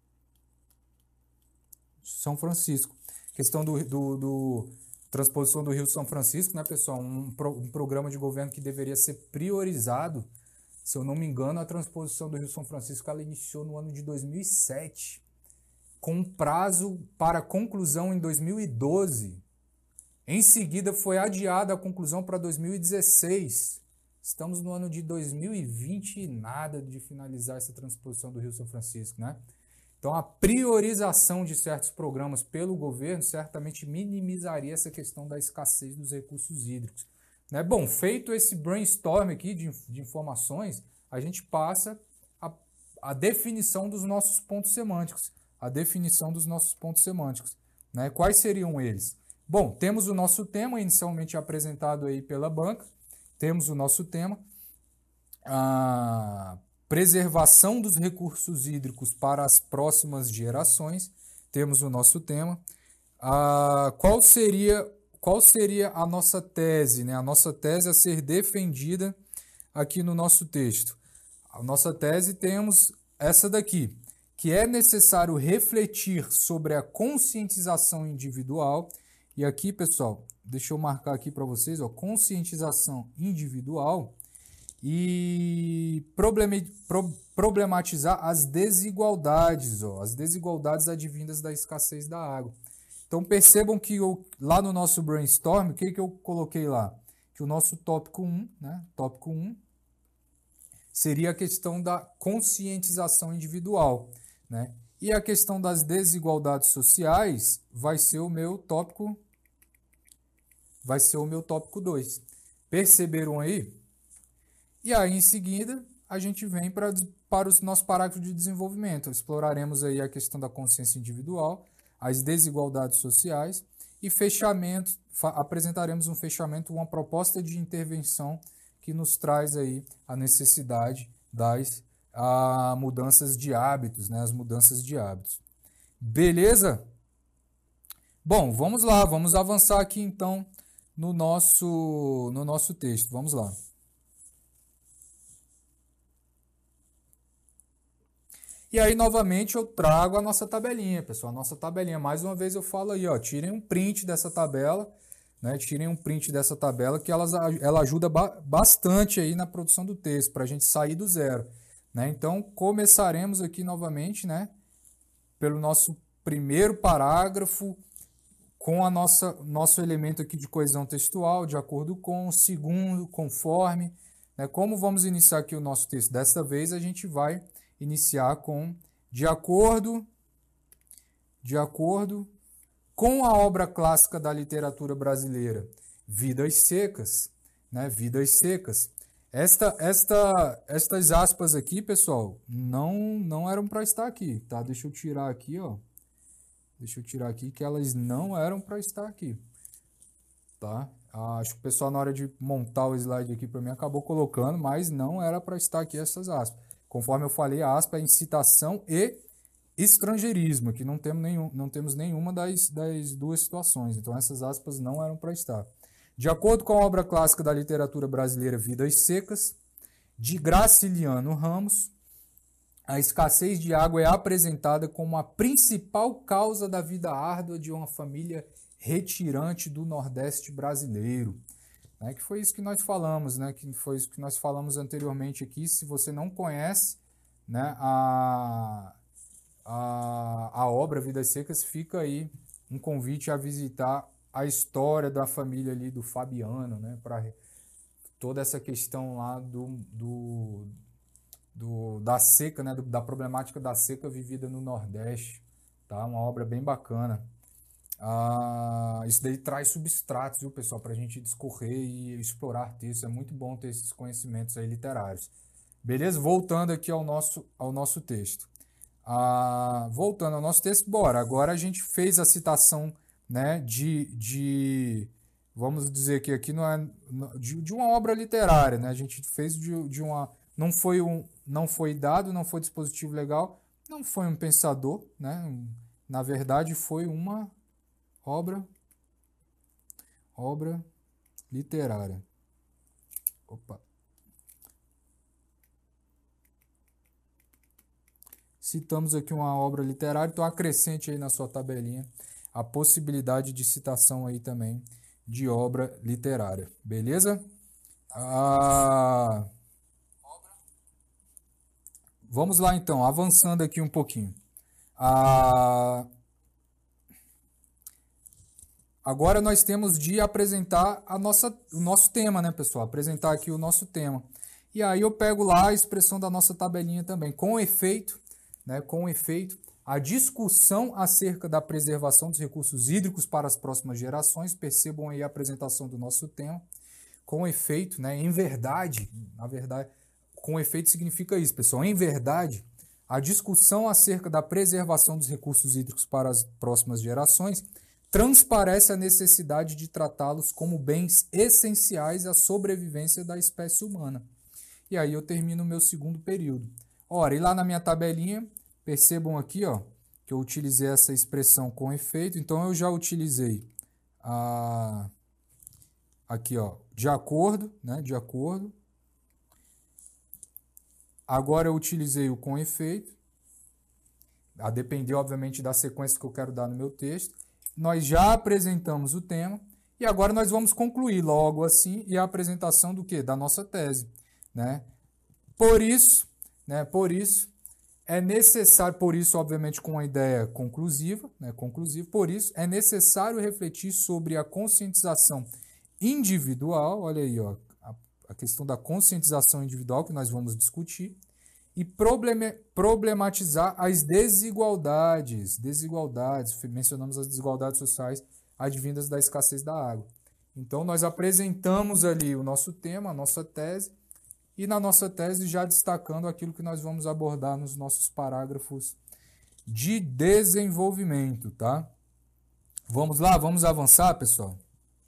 Speaker 1: Francisco. Questão do transposição do Rio São Francisco, né, pessoal? Um programa de governo que deveria ser priorizado. Se eu não me engano, a transposição do Rio São Francisco ela iniciou no ano de 2007, com prazo para conclusão em 2012. Em seguida, foi adiada a conclusão para 2016. Estamos no ano de 2020 e nada de finalizar essa transposição do Rio São Francisco, né? Então, a priorização de certos programas pelo governo certamente minimizaria essa questão da escassez dos recursos hídricos, né? Bom, feito esse brainstorm aqui de informações, a gente passa a definição dos nossos pontos semânticos. A definição dos nossos pontos semânticos, né? Quais seriam eles? Bom, temos o nosso tema inicialmente apresentado aí pela banca. Temos o nosso tema, a preservação dos recursos hídricos para as próximas gerações. Temos o nosso tema. Qual seria a nossa tese, né? A nossa tese a ser defendida aqui no nosso texto. A nossa tese temos essa daqui, que é necessário refletir sobre a conscientização individual. E aqui, pessoal, deixa eu marcar aqui para vocês, ó, conscientização individual e problematizar as desigualdades, ó, as desigualdades advindas da escassez da água. Então percebam que lá no nosso brainstorm, o que eu coloquei lá? Que o nosso tópico 1, né, tópico 1, seria a questão da conscientização individual, né? E a questão das desigualdades sociais vai ser o meu tópico 2. Perceberam aí? E aí, em seguida, a gente vem para o nosso parágrafo de desenvolvimento. Exploraremos aí a questão da consciência individual, as desigualdades sociais e fechamento, apresentaremos um fechamento, uma proposta de intervenção que nos traz aí a necessidade das mudanças de hábitos, né? As mudanças de hábitos. Beleza? Bom, vamos lá, vamos avançar aqui então no nosso texto. Vamos lá. E aí, novamente, eu trago a nossa tabelinha, pessoal. A nossa tabelinha, mais uma vez eu falo aí, ó, tirem um print dessa tabela, né? Tirem um print dessa tabela que ela ajuda bastante aí na produção do texto, para a gente sair do zero, né? Então, começaremos aqui novamente, né? Pelo nosso primeiro parágrafo, com a nosso elemento aqui de coesão textual, de acordo com, segundo, conforme, né? Como vamos iniciar aqui o nosso texto? Desta vez a gente vai iniciar com de acordo com a obra clássica da literatura brasileira, Vidas Secas, né? Vidas Secas. Estas aspas aqui, pessoal, não eram para estar aqui, tá? Deixa eu tirar aqui, ó. Deixa eu tirar aqui que elas não eram para estar aqui, tá? Acho que o pessoal na hora de montar o slide aqui para mim acabou colocando, mas não era para estar aqui essas aspas. Conforme eu falei, a aspa é incitação e estrangeirismo, que não temos nenhuma das duas situações. Então essas aspas não eram para estar. De acordo com a obra clássica da literatura brasileira Vidas Secas, de Graciliano Ramos, a escassez de água é apresentada como a principal causa da vida árdua de uma família retirante do Nordeste brasileiro. Né? Que foi isso que nós falamos, né? Que foi isso que nós falamos anteriormente aqui. Se você não conhece, né, a obra Vidas Secas, fica aí um convite a visitar a história da família ali do Fabiano, né? Para toda essa questão lá da seca, né, da problemática da seca vivida no Nordeste, tá? Uma obra bem bacana. Isso daí traz substratos, viu, pessoal, para a gente discorrer e explorar textos. É muito bom ter esses conhecimentos aí literários. Beleza? Voltando aqui ao nosso texto. Voltando ao nosso texto, bora. Agora a gente fez a citação, né, vamos dizer que aqui não é de uma obra literária, né? A gente fez de uma não foi dado, não foi dispositivo legal, não foi um pensador, né? Na verdade, foi uma obra literária. Opa. Citamos aqui uma obra literária, então acrescente aí na sua tabelinha a possibilidade de citação aí também de obra literária, beleza? Vamos lá então, avançando aqui um pouquinho. Agora nós temos de apresentar o nosso tema, né, pessoal? Apresentar aqui o nosso tema. E aí eu pego lá a expressão da nossa tabelinha também. Com efeito, né, a discussão acerca da preservação dos recursos hídricos para as próximas gerações. Percebam aí a apresentação do nosso tema. Com efeito, né, em verdade, na verdade, com efeito significa isso, pessoal. Em verdade, a discussão acerca da preservação dos recursos hídricos para as próximas gerações transparece a necessidade de tratá-los como bens essenciais à sobrevivência da espécie humana. E aí eu termino o meu segundo período. Ora, e lá na minha tabelinha, percebam aqui, ó, que eu utilizei essa expressão com efeito. Então eu já utilizei aqui, ó, de acordo, né, de acordo. Agora eu utilizei o com efeito, a depender, obviamente, da sequência que eu quero dar no meu texto. Nós já apresentamos o tema e agora nós vamos concluir logo assim e a apresentação do quê? Da nossa tese, né? Por isso é necessário, obviamente, com uma ideia conclusiva, né? Por isso é necessário refletir sobre a conscientização individual, olha aí, ó, a questão da conscientização individual que nós vamos discutir, e problematizar as desigualdades, mencionamos as desigualdades sociais advindas da escassez da água. Então, nós apresentamos ali o nosso tema, a nossa tese, e na nossa tese já destacando aquilo que nós vamos abordar nos nossos parágrafos de desenvolvimento, tá? Vamos lá, vamos avançar, pessoal?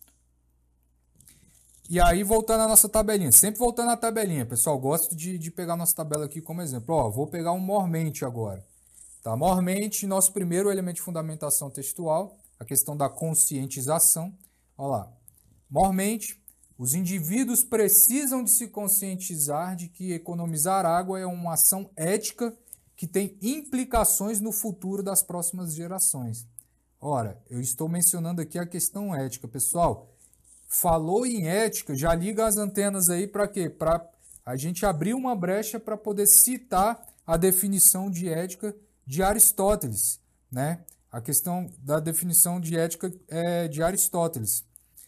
Speaker 1: E aí, voltando à nossa tabelinha, sempre voltando à tabelinha, pessoal, gosto de pegar nossa tabela aqui como exemplo. Ó, vou pegar um mormente agora. Tá? Mormente, nosso primeiro elemento de fundamentação textual, a questão da conscientização. Olha lá. Mormente, os indivíduos precisam de se conscientizar de que economizar água é uma ação ética que tem implicações no futuro das próximas gerações. Ora, eu estou mencionando aqui a questão ética, pessoal. Falou em ética, já liga as antenas aí para quê? Para a gente abrir uma brecha para poder citar a definição de ética de Aristóteles, né? A questão da definição de ética de Aristóteles.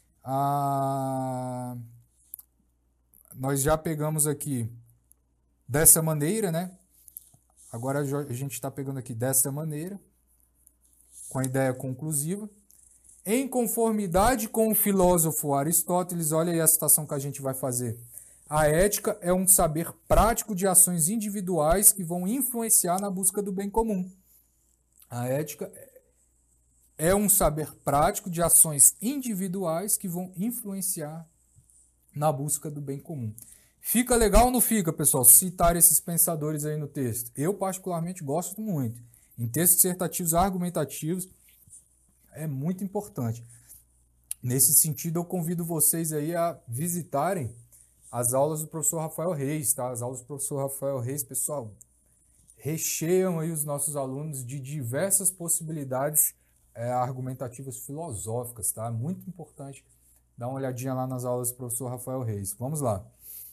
Speaker 1: Nós já pegamos aqui dessa maneira, né? Agora a gente está pegando aqui dessa maneira, com a ideia conclusiva. Em conformidade com o filósofo Aristóteles, olha aí a citação que a gente vai fazer. A ética é um saber prático de ações individuais que vão influenciar na busca do bem comum. A ética é um saber prático de ações individuais que vão influenciar na busca do bem comum. Fica legal ou não fica, pessoal, citar esses pensadores aí no texto? Eu, particularmente, gosto muito. Em textos dissertativos argumentativos, é muito importante. Nesse sentido, eu convido vocês aí a visitarem as aulas do professor Rafael Reis, tá? As aulas do professor Rafael Reis, pessoal, recheiam aí os nossos alunos de diversas possibilidades argumentativas filosóficas, tá? Muito importante dar uma olhadinha lá nas aulas do professor Rafael Reis. Vamos lá.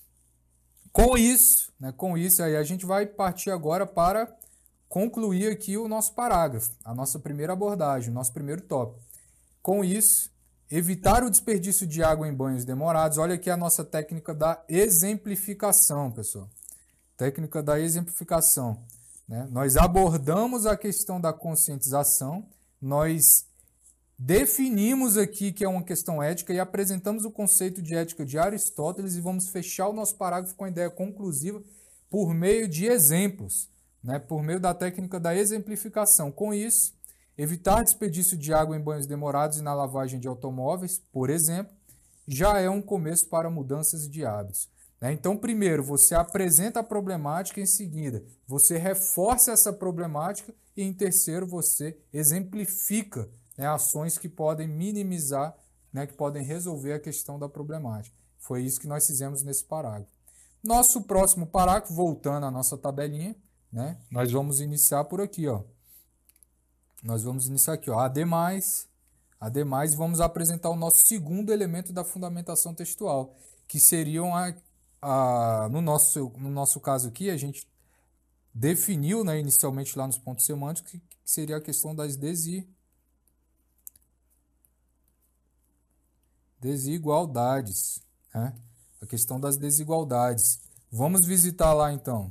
Speaker 1: Com isso, aí a gente vai partir agora para concluir aqui o nosso parágrafo, a nossa primeira abordagem, o nosso primeiro tópico. Com isso, evitar o desperdício de água em banhos demorados. Olha aqui a nossa técnica da exemplificação, pessoal. Técnica da exemplificação, né? Nós abordamos a questão da conscientização, nós definimos aqui que é uma questão ética e apresentamos o conceito de ética de Aristóteles e vamos fechar o nosso parágrafo com a ideia conclusiva por meio de exemplos, né? Por meio da técnica da exemplificação. Com isso, evitar desperdício de água em banhos demorados e na lavagem de automóveis, por exemplo, já é um começo para mudanças de hábitos. Então, primeiro, você apresenta a problemática, em seguida, você reforça essa problemática e, em terceiro, você exemplifica, né, ações que podem minimizar, né, que podem resolver a questão da problemática. Foi isso que nós fizemos nesse parágrafo. Nosso próximo parágrafo, voltando à nossa tabelinha, né, nós vamos iniciar por aqui, ó. Nós vamos iniciar aqui, ó. Ademais, vamos apresentar o nosso segundo elemento da fundamentação textual, que seriam no nosso caso aqui, a gente definiu, né, inicialmente lá nos pontos semânticos, que seria a questão das desigualdades, né? A questão das desigualdades. Vamos visitar lá, então.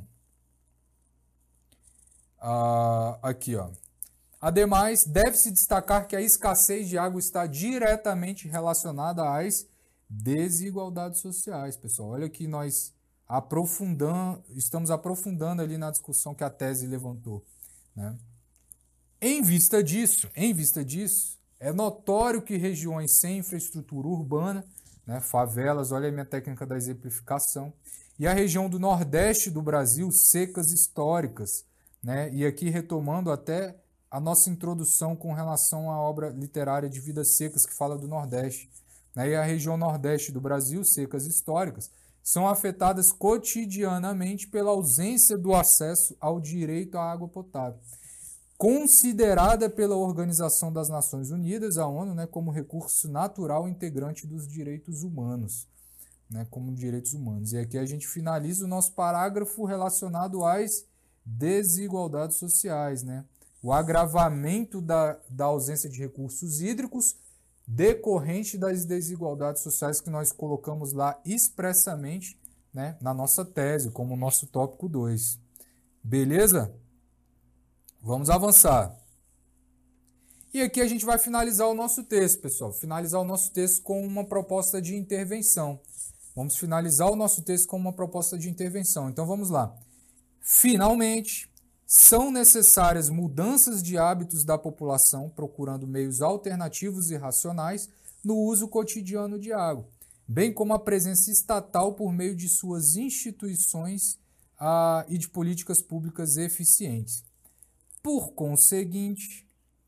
Speaker 1: Aqui, ó. Ademais, deve-se destacar que a escassez de água está diretamente relacionada às desigualdades sociais, pessoal. Olha que nós estamos aprofundando ali na discussão que a tese levantou, né? Em vista disso, é notório que regiões sem infraestrutura urbana, né, favelas, olha a minha técnica da exemplificação, e a região do Nordeste do Brasil, secas históricas, né, e aqui retomando até a nossa introdução com relação à obra literária de Vidas Secas, que fala do Nordeste, né, e a região Nordeste do Brasil, secas históricas, são afetadas cotidianamente pela ausência do acesso ao direito à água potável, considerada pela Organização das Nações Unidas, a ONU, né, como recurso natural integrante dos direitos humanos, né, como direitos humanos. E aqui a gente finaliza o nosso parágrafo relacionado às desigualdades sociais, né? O agravamento da ausência de recursos hídricos decorrente das desigualdades sociais que nós colocamos lá expressamente, né, na nossa tese, como nosso tópico 2. Beleza? Vamos avançar. E aqui a gente vai finalizar o nosso texto, pessoal. Finalizar o nosso texto com uma proposta de intervenção. Vamos finalizar o nosso texto com uma proposta de intervenção. Então vamos lá. Finalmente, são necessárias mudanças de hábitos da população, procurando meios alternativos e racionais no uso cotidiano de água, bem como a presença estatal por meio de suas instituições e de políticas públicas eficientes. Por conseguinte,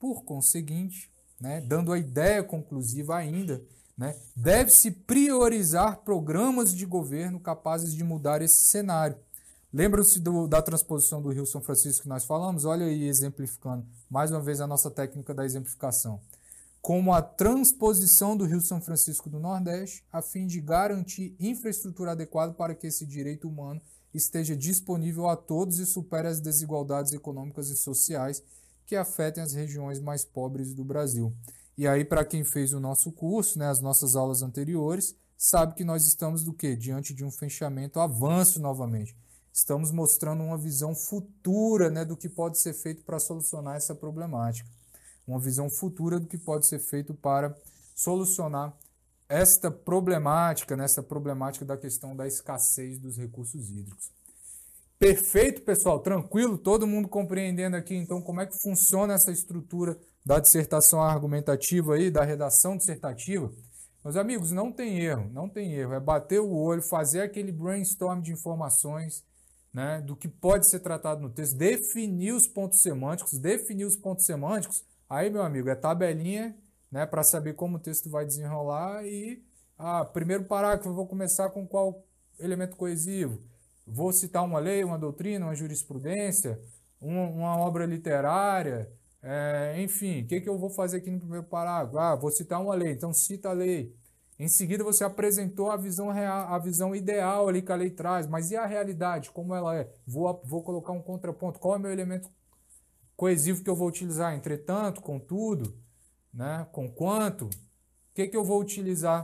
Speaker 1: né, dando a ideia conclusiva ainda, né, deve-se priorizar programas de governo capazes de mudar esse cenário. Lembram-se da transposição do Rio São Francisco que nós falamos? Olha aí, exemplificando mais uma vez a nossa técnica da exemplificação. como a transposição do Rio São Francisco do Nordeste, a fim de garantir infraestrutura adequada para que esse direito humano esteja disponível a todos e supere as desigualdades econômicas e sociais que afetem as regiões mais pobres do Brasil. E aí, para quem fez o nosso curso, né, as nossas aulas anteriores, sabe que nós estamos do quê? Diante de um fechamento, avanço novamente. Estamos mostrando uma visão futura, né, do que pode ser feito para solucionar essa problemática. Uma visão futura do que pode ser feito para solucionar esta problemática, nessa problemática da questão da escassez dos recursos hídricos. Perfeito, pessoal, tranquilo? Todo mundo compreendendo aqui, então, como é que funciona essa estrutura da dissertação argumentativa aí, da redação dissertativa? Meus amigos, não tem erro, não tem erro. É bater o olho, fazer aquele brainstorm de informações, né, do que pode ser tratado no texto, definir os pontos semânticos, aí, meu amigo, é tabelinha, né, para saber como o texto vai desenrolar e, primeiro parágrafo, eu vou começar com qual elemento coesivo? Vou citar uma lei, uma doutrina, uma jurisprudência, uma obra literária, enfim, o que eu vou fazer aqui no primeiro parágrafo? Vou citar uma lei, então cita a lei. Em seguida, você apresentou a visão real, a visão ideal ali que a lei traz, mas e a realidade, como ela é? Vou colocar um contraponto, qual é o meu elemento coesivo que eu vou utilizar? Entretanto, contudo, né? Conquanto, o que eu vou utilizar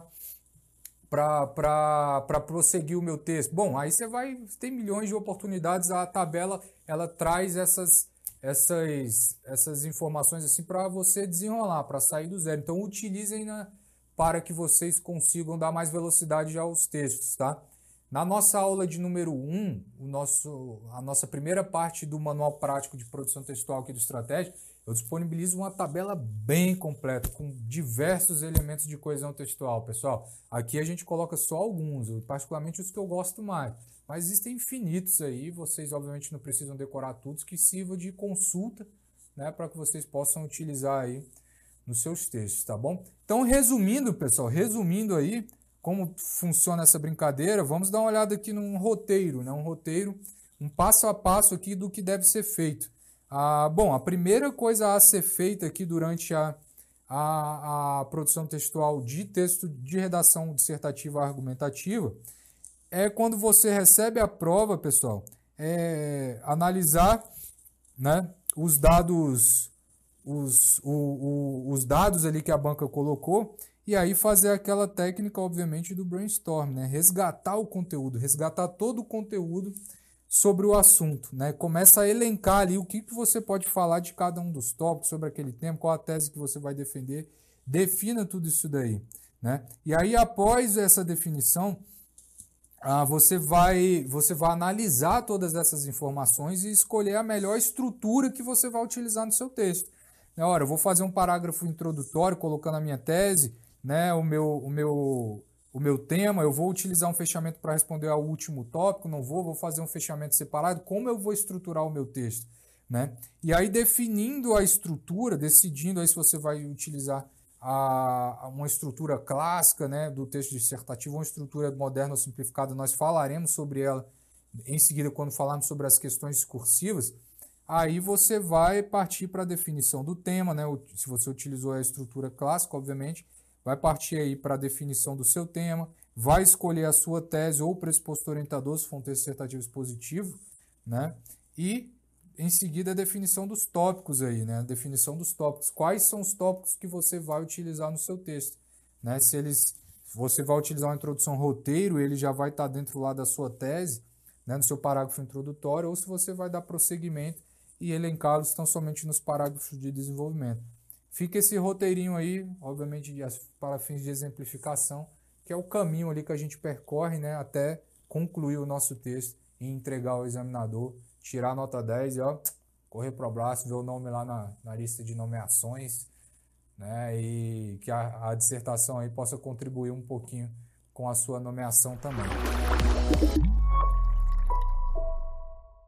Speaker 1: para prosseguir o meu texto? Bom, aí você tem milhões de oportunidades, a tabela ela traz essas informações assim para você desenrolar, para sair do zero. Então utilizem para que vocês consigam dar mais velocidade aos textos, tá? Na nossa aula de número 1, a nossa primeira parte do Manual Prático de Produção Textual aqui do Estratégia, eu disponibilizo uma tabela bem completa, com diversos elementos de coesão textual, pessoal. Aqui a gente coloca só alguns, particularmente os que eu gosto mais. Mas existem infinitos aí, vocês obviamente não precisam decorar todos, que sirva de consulta, né, para que vocês possam utilizar aí nos seus textos, tá bom? Então, resumindo, pessoal, aí como funciona essa brincadeira, vamos dar uma olhada aqui num roteiro, né? Um passo a passo aqui do que deve ser feito. Bom, a primeira coisa a ser feita aqui durante a produção textual de texto de redação dissertativa argumentativa é quando você recebe a prova, pessoal, analisar, né, os dados ali que a banca colocou e aí fazer aquela técnica, obviamente, do brainstorm, né? Resgatar o conteúdo, resgatar todo o conteúdo sobre o assunto, né? Começa a elencar ali o que você pode falar de cada um dos tópicos sobre aquele tema, qual a tese que você vai defender, defina tudo isso daí, né? E aí, após essa definição, você vai analisar todas essas informações e escolher a melhor estrutura que você vai utilizar no seu texto. Ora, eu vou fazer um parágrafo introdutório colocando a minha tese, né, o meu tema, eu vou utilizar um fechamento para responder ao último tópico, não vou fazer um fechamento separado, como eu vou estruturar o meu texto, né? E aí definindo a estrutura, decidindo aí se você vai utilizar uma estrutura clássica, né, do texto dissertativo, uma estrutura moderna ou simplificada, nós falaremos sobre ela em seguida quando falarmos sobre as questões discursivas. Aí você vai partir para a definição do tema, né? Se você utilizou a estrutura clássica, obviamente, vai partir aí para a definição do seu tema, vai escolher a sua tese ou pressuposto orientador, se for um texto dissertativo expositivo, né? E, em seguida, a definição dos tópicos aí, né? A definição dos tópicos. Quais são os tópicos que você vai utilizar no seu texto, né? Se você vai utilizar uma introdução roteiro, ele já vai estar dentro lá da sua tese, né? No seu parágrafo introdutório, ou se você vai dar prosseguimento e elencá-los tão somente nos parágrafos de desenvolvimento. Fica esse roteirinho aí, obviamente para fins de exemplificação, que é o caminho ali que a gente percorre, né, até concluir o nosso texto e entregar ao examinador, tirar a nota 10 e correr para o abraço, ver o nome lá na lista de nomeações, né, e que a dissertação aí possa contribuir um pouquinho com a sua nomeação também.